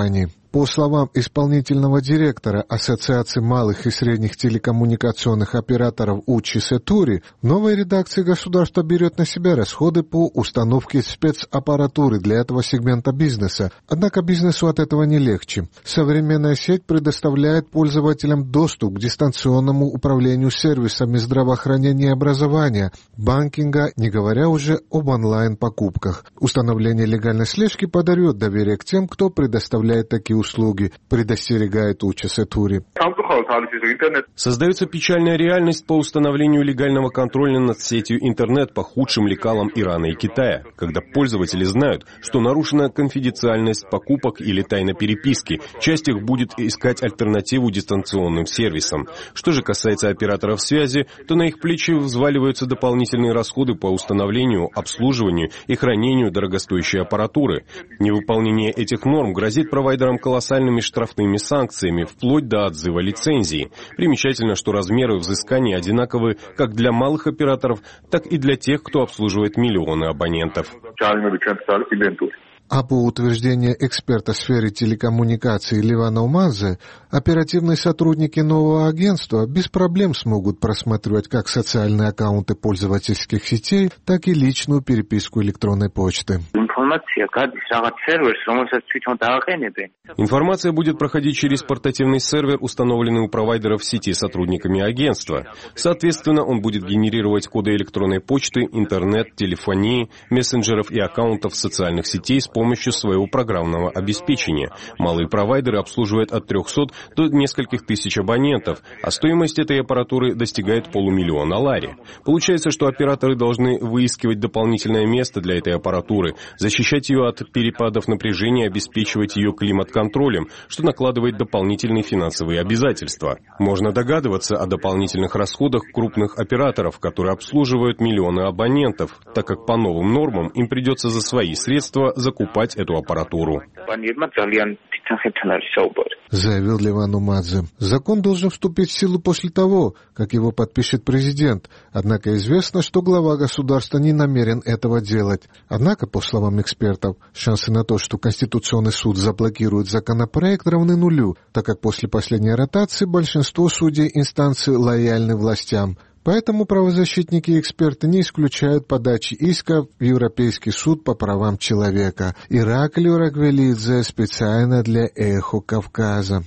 По словам исполнительного директора Ассоциации малых и средних телекоммуникационных операторов Учи Сетури, в новой редакции государство берет на себя расходы по установке спецаппаратуры для этого сегмента бизнеса. Однако бизнесу от этого не легче. Современная сеть предоставляет пользователям доступ к дистанционному управлению сервисами здравоохранения и образования, банкинга, не говоря уже об онлайн-покупках. Установление легальной слежки подарит доверие к тем, кто предоставляет такие услуги, предостерегает Учи Сетури. Создается печальная реальность по установлению легального контроля над сетью интернет по худшим лекалам Ирана и Китая, когда пользователи знают, что нарушена конфиденциальность покупок или тайна переписки. Часть их будет искать альтернативу дистанционным сервисам. Что же касается операторов связи, то на их плечи взваливаются дополнительные расходы по установлению, обслуживанию и хранению дорогостоящей аппаратуры. Невыполнение этих норм грозит провайдерам колоссальными штрафными санкциями, вплоть до отзыва лицензии. Примечательно, что размеры взысканий одинаковы как для малых операторов, так и для тех, кто обслуживает миллионы абонентов. А по утверждению эксперта в сфере телекоммуникаций Ливана Умадзе, оперативные сотрудники нового агентства без проблем смогут просматривать как социальные аккаунты пользовательских сетей, так и личную переписку электронной почты. Информация будет проходить через портативный сервер, установленный у провайдеров сети сотрудниками агентства. Соответственно, он будет генерировать коды электронной почты, интернет, телефонии, мессенджеров и аккаунтов социальных сетей с помощью своего программного обеспечения. Малые провайдеры обслуживают от 300 до нескольких тысяч абонентов, а стоимость этой аппаратуры достигает $500 000 лари. Получается, что операторы должны выискивать дополнительное место для этой аппаратуры, защищать ее от перепадов напряжения, обеспечивать ее климат-контролем, что накладывает дополнительные финансовые обязательства. Можно догадываться о дополнительных расходах крупных операторов, которые обслуживают миллионы абонентов, так как по новым нормам им придется за свои средства закупать эту аппаратуру. Заявил Ливан Умадзе. Закон должен вступить в силу после того, как его подпишет президент. Однако известно, что глава государства не намерен этого делать. Однако, по словам экспертов, шансы на то, что Конституционный суд заблокирует законопроект, равны нулю, так как после последней ротации большинство судей инстанции лояльны властям. Поэтому правозащитники и эксперты не исключают подачи иска в Европейский суд по правам человека. Ираклий Рагвелидзе специально для «Эхо Кавказа».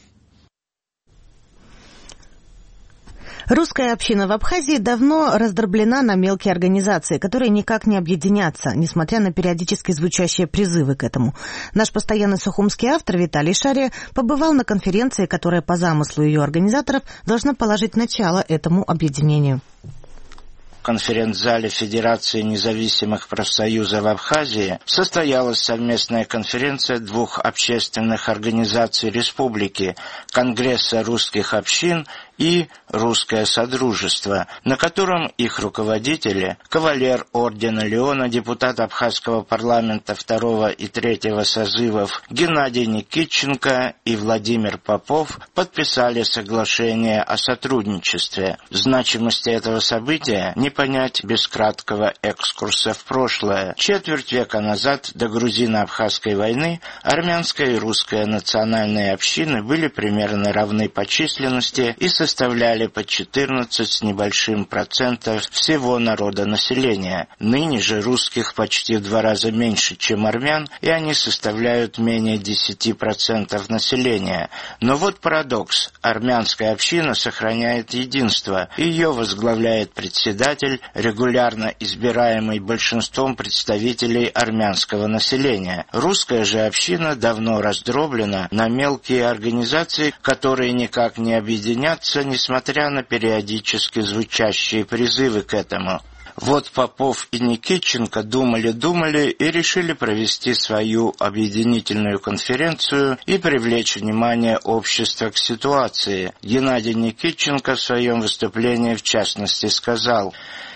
Русская община в Абхазии давно раздроблена на мелкие организации, которые никак не объединятся, несмотря на периодически звучащие призывы к этому. Наш постоянный сухумский автор Виталий Шария побывал на конференции, которая по замыслу ее организаторов должна положить начало этому объединению. В конференц-зале Федерации независимых профсоюзов Абхазии состоялась совместная конференция двух общественных организаций республики – Конгресса русских общин и Русское Содружество, на котором их руководители, кавалер ордена Леона, депутат Абхазского парламента 2 и 3 созывов Геннадий Никитченко и Владимир Попов подписали соглашение о сотрудничестве. Значимости этого события не понять без краткого экскурса в прошлое. Четверть века назад до грузино-абхазской войны армянская и русская национальные общины были примерно равны по численности и составляли по 14 с небольшим процентов всего народонаселения. Ныне же русских почти в 2 раза меньше, чем армян, и они составляют менее 10% населения. Но вот парадокс. Армянская община сохраняет единство. Ее возглавляет председатель, регулярно избираемый большинством представителей армянского населения. Русская же община давно раздроблена на мелкие организации, которые никак не объединятся, несмотря на периодически звучащие призывы к этому. Вот Попов и Никитченко думали и решили провести свою объединительную конференцию и привлечь внимание общества к ситуации. Геннадий Никитченко в своем выступлении в частности сказал: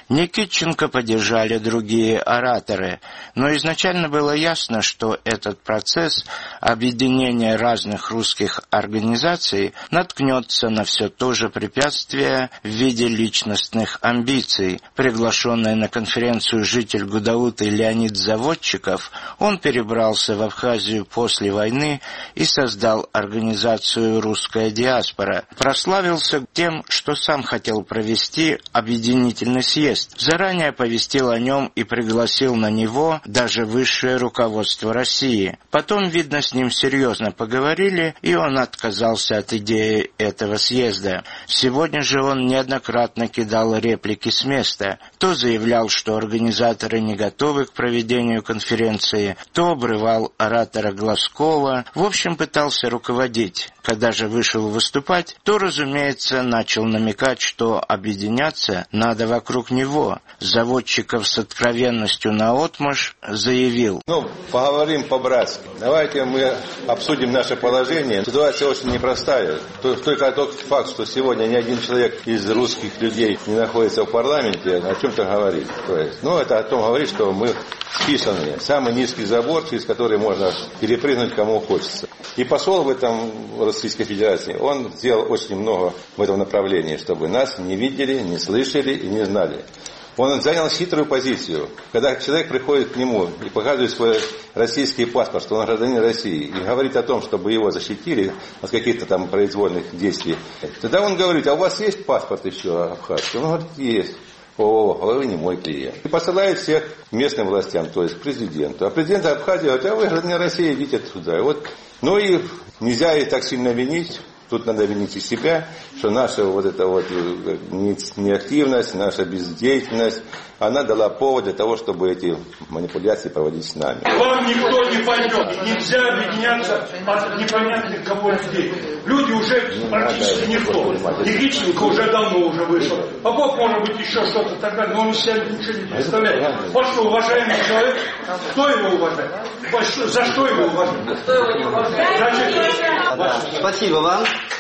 Никитченко поддержали другие ораторы, но изначально было ясно, что этот процесс объединения разных русских организаций наткнется на все то же препятствие в виде личностных амбиций. Приглашенный на конференцию житель Гудауты Леонид Заводчиков, он перебрался в Абхазию после войны и создал организацию «Русская диаспора». Прославился тем, что сам хотел провести объединительный съезд. Заранее оповестил о нем и пригласил на него даже высшее руководство России. Потом, видно, с ним серьезно поговорили, и он отказался от идеи этого съезда. Сегодня же он неоднократно кидал реплики с места. То заявлял, что организаторы не готовы к проведению конференции, то обрывал оратора Глазкова. В общем, пытался руководить. Когда же вышел выступать, то, разумеется, начал намекать, что объединяться надо вокруг него. Заводчиков с откровенностью наотмашь заявил: поговорим по-братски. Давайте мы обсудим наше положение. Ситуация очень непростая. Только тот факт, что сегодня ни один человек из русских людей не находится в парламенте, о чем-то говорит. То есть, это о том говорит, что мы списанные. Самый низкий забор, через который можно перепрыгнуть кому хочется. И посол в этом Российской Федерации, он сделал очень много в этом направлении, чтобы нас не видели, не слышали и не знали. Он занял хитрую позицию. Когда человек приходит к нему и показывает свой российский паспорт, что он гражданин России, и говорит о том, чтобы его защитили от каких-то там произвольных действий, тогда он говорит: а у вас есть паспорт еще абхазский? Он говорит: есть. Вы не мой клиент. И посылает всех местным властям, то есть президенту. А президент Абхазии говорит: а вы гражданин России, идите туда. И нельзя и так сильно винить. Тут надо винить и себя, что наша неактивность, наша бездеятельность, она дала повод для того, чтобы эти манипуляции проводить с нами. Вам никто не пойдет. Нельзя объединяться от непонятных кого людей. Люди уже практически никто. Никитченко уже давно вышел. Попов, может быть, еще что-то такое, но он себя ничего не представляет. Вот что, уважаемый человек, кто его уважает? За что его уважать? Спасибо вам.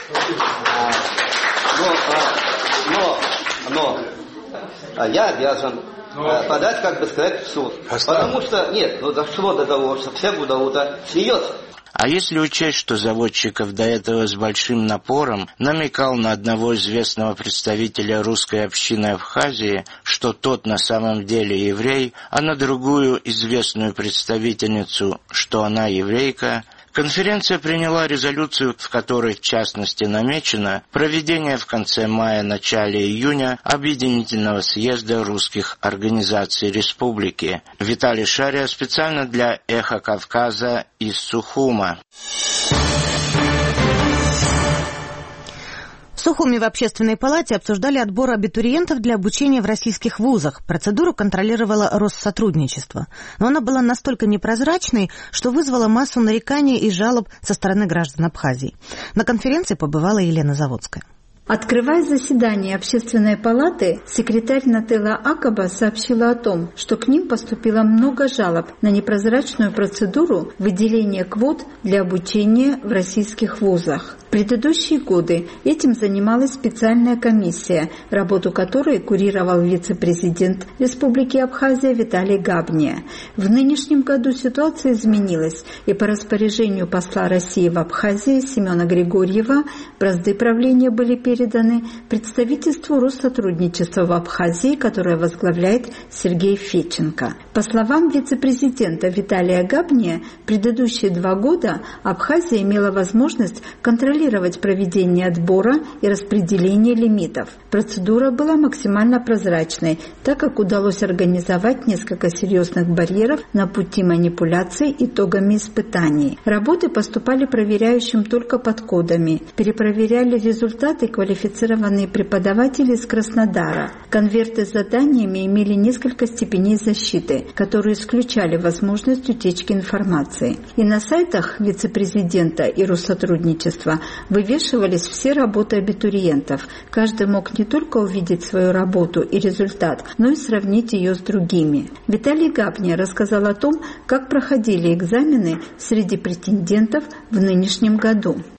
Но я обязан подать, в суд. Потому что, дошло до того, что вся Гудаута смеется. А если учесть, что Заводчиков до этого с большим напором намекал на одного известного представителя русской общины Абхазии, что тот на самом деле еврей, а на другую известную представительницу, что она еврейка, конференция приняла резолюцию, в которой в частности намечено проведение в конце мая-начале июня объединительного съезда русских организаций республики. Виталий Шария специально для «Эхо Кавказа» из Сухума. В Сухуме в Общественной палате обсуждали отбор абитуриентов для обучения в российских вузах. Процедуру контролировало Россотрудничество. Но она была настолько непрозрачной, что вызвала массу нареканий и жалоб со стороны граждан Абхазии. На конференции побывала Елена Заводская. Открывая заседание Общественной палаты, секретарь Нателла Акаба сообщила о том, что к ним поступило много жалоб на непрозрачную процедуру выделения квот для обучения в российских вузах. В предыдущие годы этим занималась специальная комиссия, работу которой курировал вице-президент Республики Абхазия Виталий Габния. В нынешнем году ситуация изменилась, и по распоряжению посла России в Абхазии Семена Григорьева бразды правления были переданы представительству Россотрудничества в Абхазии, которое возглавляет Сергей Федченко. По словам вице-президента Виталия Габния, в предыдущие 2 года Абхазия имела возможность контролировать проведение отбора и распределение лимитов. Процедура была максимально прозрачной, так как удалось организовать несколько серьезных барьеров на пути манипуляций итогами испытаний. Работы поступали проверяющим только под кодами. Перепроверяли результаты квалифицированные преподаватели из Краснодара. Конверты с заданиями имели несколько степеней защиты, которые исключали возможность утечки информации. И на сайтах вице-президента и Россотрудничества вывешивались все работы абитуриентов. Каждый мог не только увидеть свою работу и результат, но и сравнить ее с другими. Виталий Габния рассказал о том, как проходили экзамены среди претендентов в нынешнем году.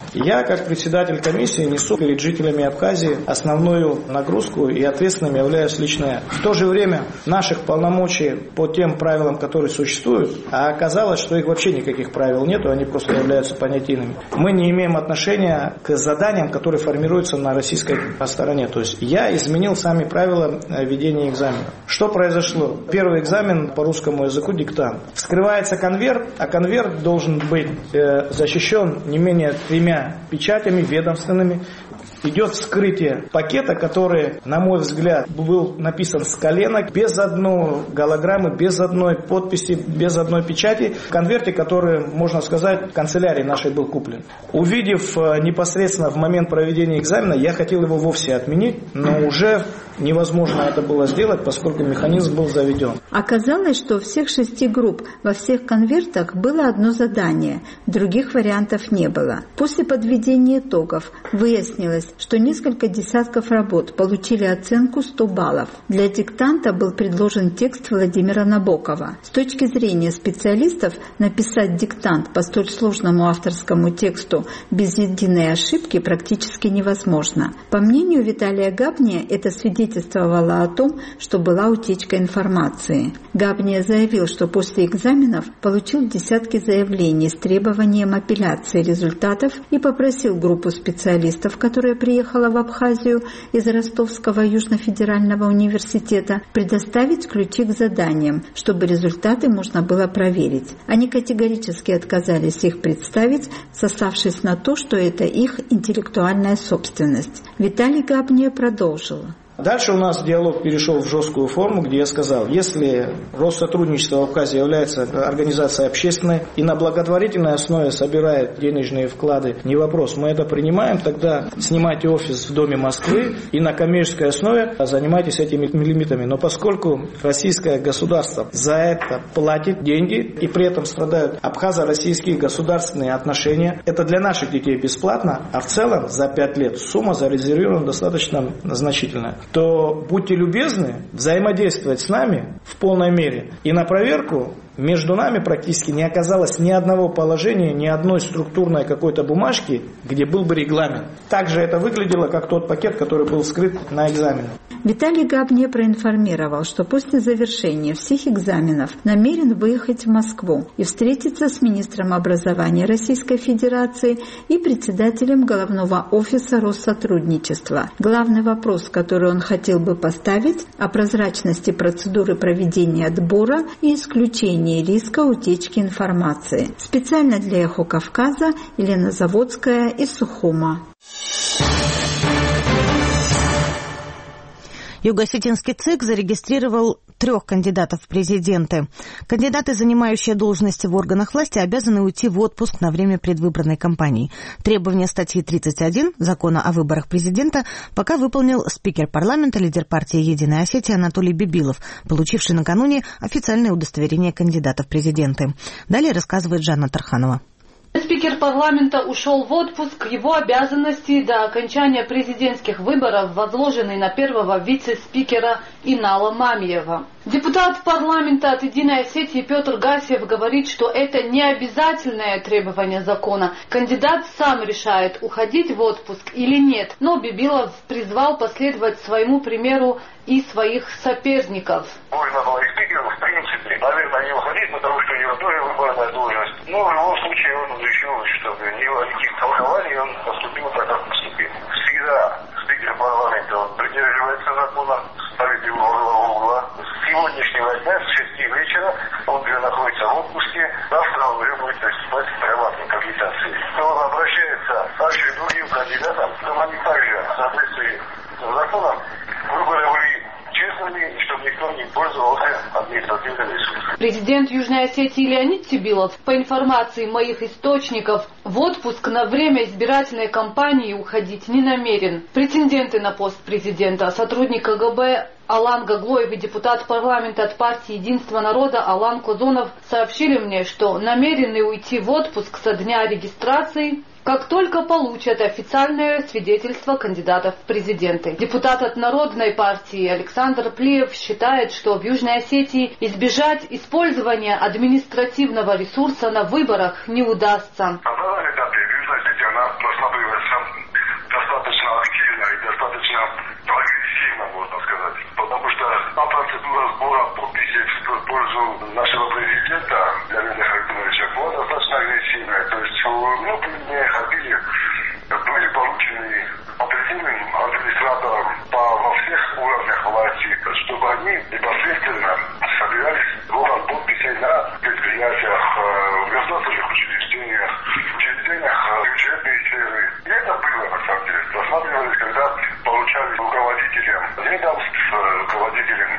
Я, как председатель комиссии, несу перед жителями Абхазии основную нагрузку и ответственным являюсь лично я. В то же время наших полномочий по тем правилам, которые существуют, а оказалось, что их вообще никаких правил нету, они просто являются понятийными. Мы не имеем отношения к заданиям, которые формируются на российской стороне. То есть я изменил сами правила ведения экзамена. Что произошло? Первый экзамен по русскому языку — диктант. Вскрывается конверт, а конверт должен быть защищен не менее 3 печатями ведомственными. Идет вскрытие пакета, который, на мой взгляд, был написан с коленок, без одной голограммы, без одной подписи, без одной печати. В конверте, который, можно сказать, в канцелярии нашей был куплен. Увидев непосредственно в момент проведения экзамена, я хотел его вовсе отменить, но уже невозможно это было сделать, поскольку механизм был заведен. Оказалось, что у всех 6 групп во всех конвертах было одно задание, других вариантов не было. После подведения итогов выяснилось, что несколько десятков работ получили оценку 100 баллов. Для диктанта был предложен текст Владимира Набокова. С точки зрения специалистов, написать диктант по столь сложному авторскому тексту без единой ошибки практически невозможно. По мнению Виталия Габния, это свидетельствовало о том, что была утечка информации. Габния заявил, что после экзаменов получил десятки заявлений с требованием апелляции результатов и попросил группу специалистов, которая приехала в Абхазию из Ростовского Южно-федерального университета, предоставить ключи к заданиям, чтобы результаты можно было проверить. Они категорически отказались их представить, сославшись на то, что это их интеллектуальная собственность. Виталий Габния продолжил. Дальше у нас диалог перешел в жесткую форму, где я сказал, если Россотрудничество в Абхазии является организацией общественной и на благотворительной основе собирает денежные вклады, не вопрос, мы это принимаем, тогда снимайте офис в Доме Москвы и на коммерческой основе занимайтесь этими лимитами. Но поскольку российское государство за это платит деньги и при этом страдают абхазо-российские государственные отношения, это для наших детей бесплатно, а в целом за 5 лет сумма зарезервирована достаточно значительная, то будьте любезны взаимодействовать с нами в полной мере. И на проверку между нами практически не оказалось ни одного положения, ни одной структурной какой-то бумажки, где был бы регламент. Также это выглядело, как тот пакет, который был вскрыт на экзамене. Виталий Габния проинформировал, что после завершения всех экзаменов намерен выехать в Москву и встретиться с министром образования Российской Федерации и председателем Головного офиса Россотрудничества. Главный вопрос, который он хотел бы поставить, о прозрачности процедуры проведения отбора и исключения риска утечки информации. Специально для «Эхо Кавказа» Елена Заводская из Сухума. Юго-Осетинский ЦИК зарегистрировал 3 кандидатов в президенты. Кандидаты, занимающие должности в органах власти, обязаны уйти в отпуск на время предвыборной кампании. Требования статьи 31 Закона о выборах президента пока выполнил спикер парламента, лидер партии «Единая Осетия» Анатолий Бибилов, получивший накануне официальное удостоверение кандидата в президенты. Далее рассказывает Жанна Тарханова. Спикер парламента ушел в отпуск. Его обязанности до окончания президентских выборов возложены на первого вице-спикера Инала Мамиева. Депутат парламента от «Единой Осетии» Петр Гасев говорит, что это не обязательное требование закона. Кандидат сам решает, уходить в отпуск или нет. Но Бибилов призвал последовать своему примеру и своих соперников. Можно было и спикеру, в принципе, наверное, не уходить, потому что у него тоже выборная должность. Но в любом случае он решил, что не было никаких толкований, он поступил так, как поступил. Всегда спикер парламента придерживается закона, ставит его во главу угла. С сегодняшнего дня, с 6 вечера, он уже находится в отпуске. Завтра он уже будет приступать к приватной капитации. Он обращается также к другим кандидатам, то они также в соответствии с законом выборы были честными, чтобы никто не пользовался административным ресурсом. Президент Южной Осетии Леонид Тибилов, по информации моих источников, в отпуск на время избирательной кампании уходить не намерен. Претенденты на пост президента, сотрудник КГБ Алан Гаглоев и депутат парламента от партии «Единство народа» Алан Козонов сообщили мне, что намерены уйти в отпуск со дня регистрации, как только получат официальное свидетельство кандидатов в президенты. Депутат от Народной партии Александр Плиев считает, что в Южной Осетии избежать использования административного ресурса на выборах не удастся. На данном этапе в Южной Осетии у нас должна быть достаточно активно и достаточно агрессивно, можно сказать. Потому что процедура сбора подписей в пользу нашего президента Леонида Хартуновича была достаточно агрессивная. То есть внутренние ходили, были поручены определенным администраторам во всех уровнях власти, чтобы они непосредственно собирались сбором подписей на предприятиях, в государственных учреждениях, бюджетной сферы. И это было, на самом деле. Рассматривались, когда получали руководителям ведомств, руководителям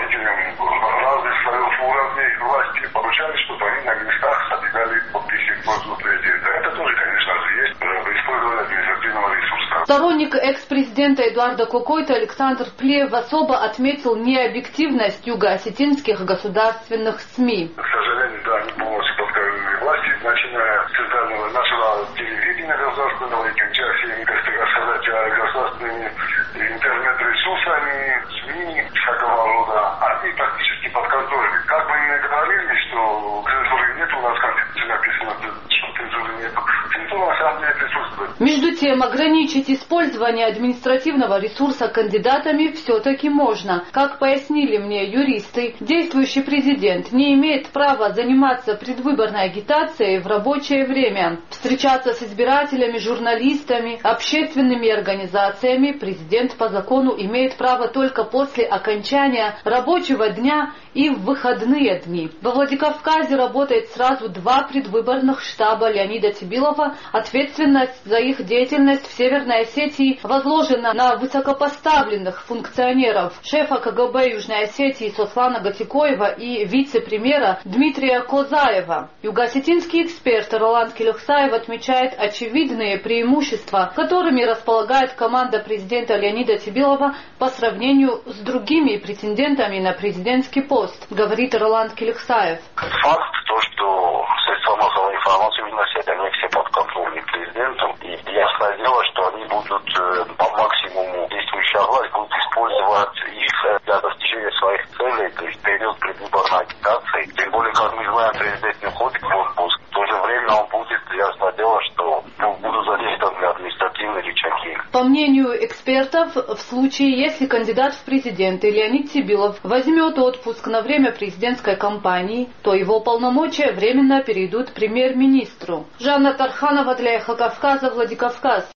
разных слоев уровней власти, получали, чтобы они на местах собирали подписи в пользу президента. Это тоже, конечно же, есть использование административного ресурса. Сторонник экс-президента Эдуарда Кокойта Александр Плеев особо отметил необъективность юго-осетинских государственных СМИ. К сожалению, да, они полностью подкормили власти, начиная с центрального нашего телевидения государственного и кончая всеми, так сказать, государственными интернет-ресурсами, СМИ всякого рода, они практически под контролем. Как бы ни говорили, что цензуры нет, у нас в Конституции написано, что цензуры нет. Цензура на самом деле присутствует. Между тем, ограничить использование административного ресурса кандидатами все-таки можно. Как пояснили мне юристы, действующий президент не имеет права заниматься предвыборной агитацией в рабочее время. Встречаться с избирателями, журналистами, общественными организациями президент по закону имеет право только после окончания рабочего дня и в выходные дни. Во Владикавказе работает сразу 2 предвыборных штаба Леонида Тибилова. Ответственность за их деятельность в Северной Осетии возложена на высокопоставленных функционеров шефа КГБ Южной Осетии Сослана Гатикоева и вице-премьера Дмитрия Козаева. Юго-осетинский эксперт Роланд Келехсаев отмечает очевидные преимущества, которыми располагает команда президента Леонида Тибилова по сравнению с другими претендентами на президентский пост, говорит Роланд Келехсаев. Факт то, что средства массовой информации в Юго-Осетии, они все подконтрольны президентом, и ясное дело, что они будут по максимуму, действующая власть будет использовать их для достижения своих целей, то есть период предвыборной агитации. Тем более, как мы знаем, президент не уходит в отпуск. В то же время он будет, ясное дело, что будут задействованы административные рычаги. По мнению экспертов, в случае, если кандидат в президенты Леонид Тибилов возьмет отпуск на время президентской кампании, то его полномочия временно перейдут премьер-министру. Жанна Тарханова для Эхо Кавказа, Владикавказ.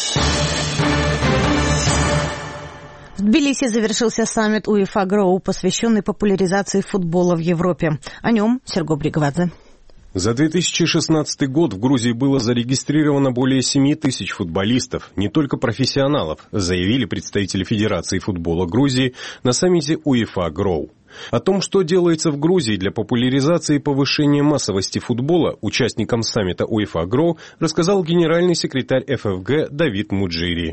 В Тбилиси завершился саммит УЕФА Гроу, посвященный популяризации футбола в Европе. О нем Серго Бригвадзе. За 2016 год в Грузии было зарегистрировано более 7 тысяч футболистов, не только профессионалов, заявили представители Федерации футбола Грузии на саммите УЕФА Гроу. О том, что делается в Грузии для популяризации и повышения массовости футбола, участникам саммита УЕФА Гроу рассказал генеральный секретарь ФФГ Давид Муджири.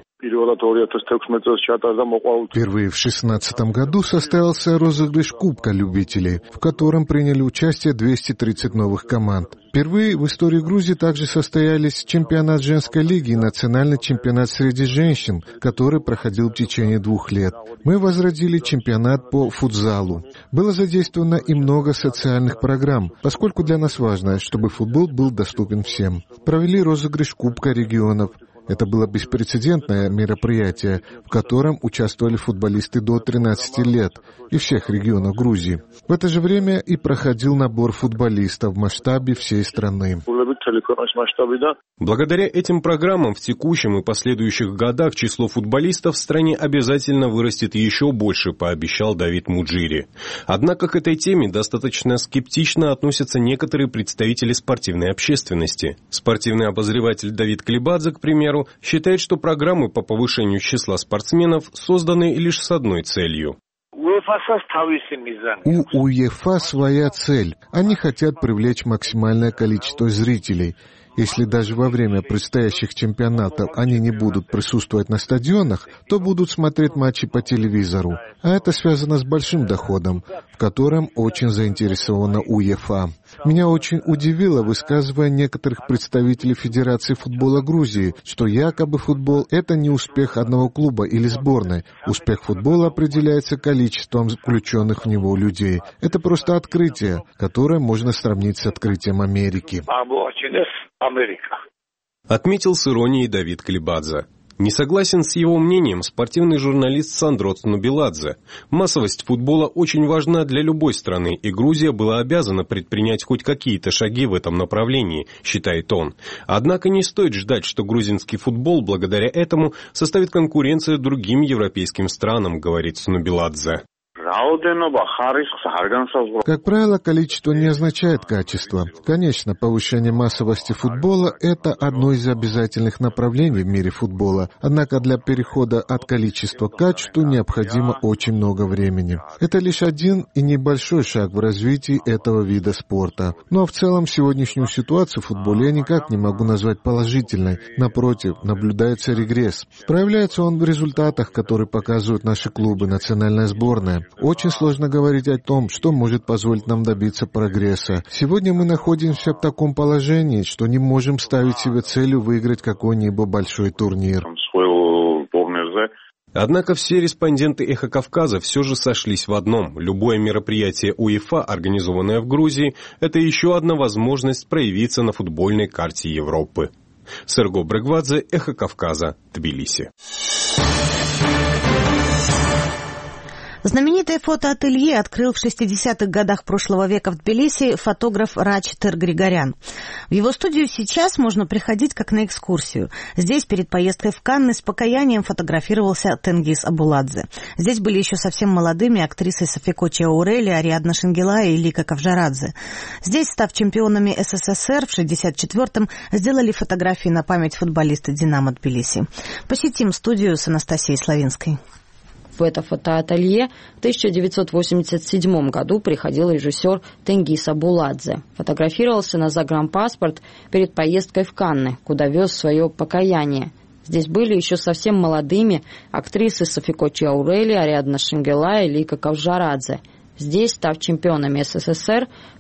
Впервые в 2016 году состоялся розыгрыш Кубка любителей, в котором приняли участие 230 новых команд. Впервые в истории Грузии также состоялись чемпионат женской лиги и национальный чемпионат среди женщин, который проходил в течение 2 лет. Мы возродили чемпионат по футзалу. Было задействовано и много социальных программ, поскольку для нас важно, чтобы футбол был доступен всем. Провели розыгрыш Кубка регионов. Это было беспрецедентное мероприятие, в котором участвовали футболисты до 13 лет из всех регионов Грузии. В это же время и проходил набор футболистов в масштабе всей страны. Благодаря этим программам в текущем и последующих годах число футболистов в стране обязательно вырастет еще больше, пообещал Давид Муджири. Однако к этой теме достаточно скептично относятся некоторые представители спортивной общественности. Спортивный обозреватель Давид Клебадзе, к примеру, считает, что программы по повышению числа спортсменов созданы лишь с одной целью. У УЕФА своя цель. Они хотят привлечь максимальное количество зрителей. Если даже во время предстоящих чемпионатов они не будут присутствовать на стадионах, то будут смотреть матчи по телевизору. А это связано с большим доходом, в котором очень заинтересована УЕФА. Меня очень удивило высказывание некоторых представителей Федерации футбола Грузии, что якобы футбол — это не успех одного клуба или сборной. Успех футбола определяется количеством включенных в него людей. Это просто открытие, которое можно сравнить с открытием Америки. Отметил с иронией Давид Клебадзе. Не согласен с его мнением спортивный журналист Сандрот Нубеладзе. Массовость футбола очень важна для любой страны, и Грузия была обязана предпринять хоть какие-то шаги в этом направлении, считает он. Однако не стоит ждать, что грузинский футбол благодаря этому составит конкуренцию другим европейским странам, говорит Нубеладзе. Как правило, количество не означает качество. Конечно, повышение массовости футбола – это одно из обязательных направлений в мире футбола. Однако для перехода от количества к качеству необходимо очень много времени. Это лишь один и небольшой шаг в развитии этого вида спорта. Но в целом сегодняшнюю ситуацию в футболе я никак не могу назвать положительной. Напротив, наблюдается регресс. Проявляется он в результатах, которые показывают наши клубы, национальная сборная. Очень сложно говорить о том, что может позволить нам добиться прогресса. Сегодня мы находимся в таком положении, что не можем ставить себе целью выиграть какой-нибудь большой турнир. Однако все респонденты «Эхо Кавказа» все же сошлись в одном. Любое мероприятие УЕФА, организованное в Грузии, это еще одна возможность проявиться на футбольной карте Европы. Серго Брегвадзе, «Эхо Кавказа», Тбилиси. Знаменитое фотоателье открыл в 60-х годах прошлого века в Тбилиси фотограф Рач Тер-Григорян. В его студию сейчас можно приходить как на экскурсию. Здесь перед поездкой в Канны с покаянием фотографировался Тенгиз Абуладзе. Здесь были еще совсем молодыми актрисы Софико Чаурели, Ариадна Шенгелая и Лика Кавжарадзе. Здесь, став чемпионами СССР, в 64-м сделали фотографии на память футболиста «Динамо» Тбилиси. Посетим студию с Анастасией Славинской. В это фотоателье в 1987 году приходил режиссер Тенгиз Абуладзе. Фотографировался на загранпаспорт перед поездкой в Канны, куда вез свое покаяние. Здесь были еще совсем молодыми актрисы Софико Чаурели, Ариадна Шенгелая и Лика Кавжарадзе. Здесь, став чемпионами СССР, в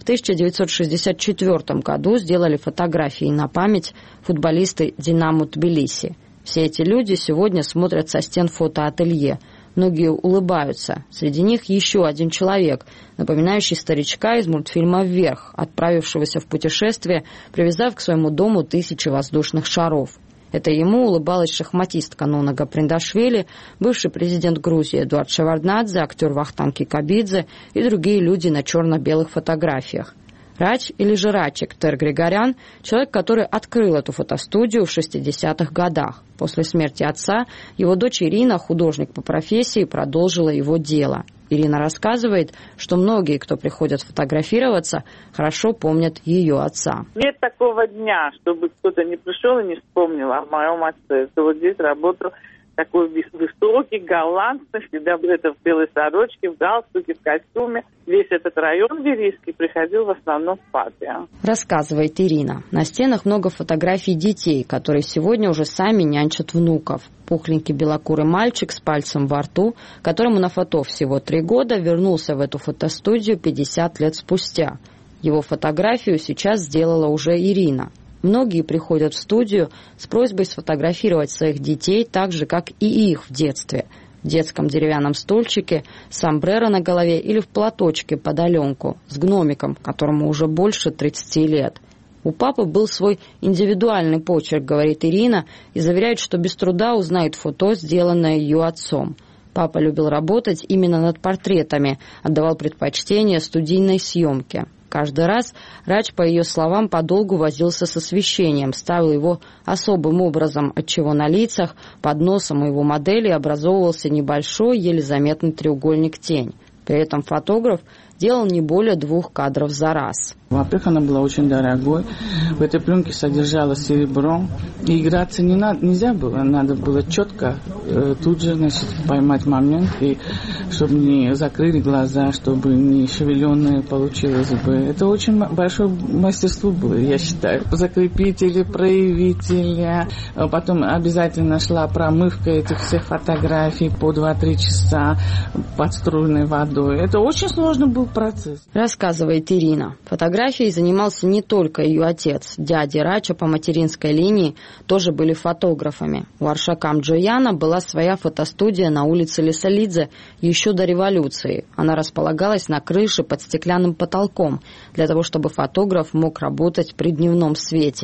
1964 году сделали фотографии на память футболисты «Динамо» Тбилиси. Все эти люди сегодня смотрят со стен фотоателье. Многие улыбаются. Среди них еще один человек, напоминающий старичка из мультфильма «Вверх», отправившегося в путешествие, привязав к своему дому 1000 воздушных шаров. Это ему улыбалась шахматистка Нуна Гаприндашвили, бывший президент Грузии Эдуард Шеварднадзе, актер Вахтанг Кикабидзе и другие люди на черно-белых фотографиях. Рач, или же Рачик Тер-Григорян, человек, который открыл эту фотостудию в 60-х годах. После смерти отца его дочь Ирина, художник по профессии, продолжила его дело. Ирина рассказывает, что многие, кто приходят фотографироваться, хорошо помнят ее отца. Нет такого дня, чтобы кто-то не пришел и не вспомнил о моем отце. Что вот здесь работал такой высокий, галантный, всегда это в белой сорочке, в галстуке, в костюме. Весь этот район Тбилисский приходил в основном в Папиа. Рассказывает Ирина. На стенах много фотографий детей, которые сегодня уже сами нянчат внуков. Пухленький белокурый мальчик с пальцем во рту, которому на фото всего 3 года, вернулся в эту фотостудию 50 лет спустя. Его фотографию сейчас сделала уже Ирина. Многие приходят в студию с просьбой сфотографировать своих детей так же, как и их в детстве. В детском деревянном стульчике, с сомбреро на голове или в платочке под Аленку, с гномиком, которому уже больше 30 лет. У папы был свой индивидуальный почерк, говорит Ирина, и заверяет, что без труда узнает фото, сделанное ее отцом. Папа любил работать именно над портретами, отдавал предпочтение студийной съемке. Каждый раз Рач, по ее словам, подолгу возился с освещением, ставил его особым образом, отчего на лицах под носом у его модели образовывался небольшой, еле заметный треугольник-тень. При этом фотограф делал не более 2 кадров за раз. Во-первых, она была очень дорогой. В этой пленке содержалось серебро. И играться нельзя было. Надо было четко тут же, поймать момент, и чтобы не закрыли глаза, чтобы не шевеленное получилось бы. Это очень большое мастерство было, я считаю. Закрепители, проявители. Потом обязательно шла промывка этих всех фотографий по 2-3 часа под струйной водой. Это очень сложный был процесс. Рассказывает Ирина. Фотографией занимался не только ее отец. Дяди Рача по материнской линии тоже были фотографами. У Аршакам Джояна была своя фотостудия на улице Лесолидзе еще до революции. Она располагалась на крыше под стеклянным потолком, для того, чтобы фотограф мог работать при дневном свете.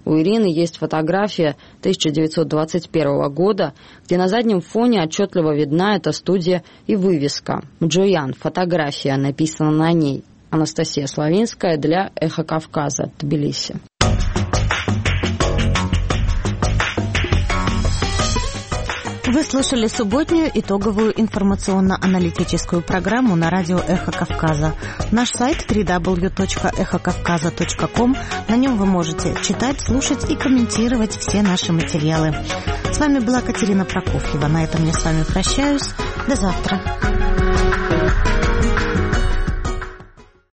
У Ирины есть фотография 1921 года, где на заднем фоне отчетливо видна эта студия и вывеска «Мджоян. Фотография» написана на ней. Анастасия Славинская для «Эхо Кавказа», Тбилиси. Вы слушали субботнюю итоговую информационно-аналитическую программу на радио «Эхо Кавказа». Наш сайт www.эхокавказа.ком. На нем вы можете читать, слушать и комментировать все наши материалы. С вами была Катерина Прокофьева. На этом я с вами прощаюсь. До завтра.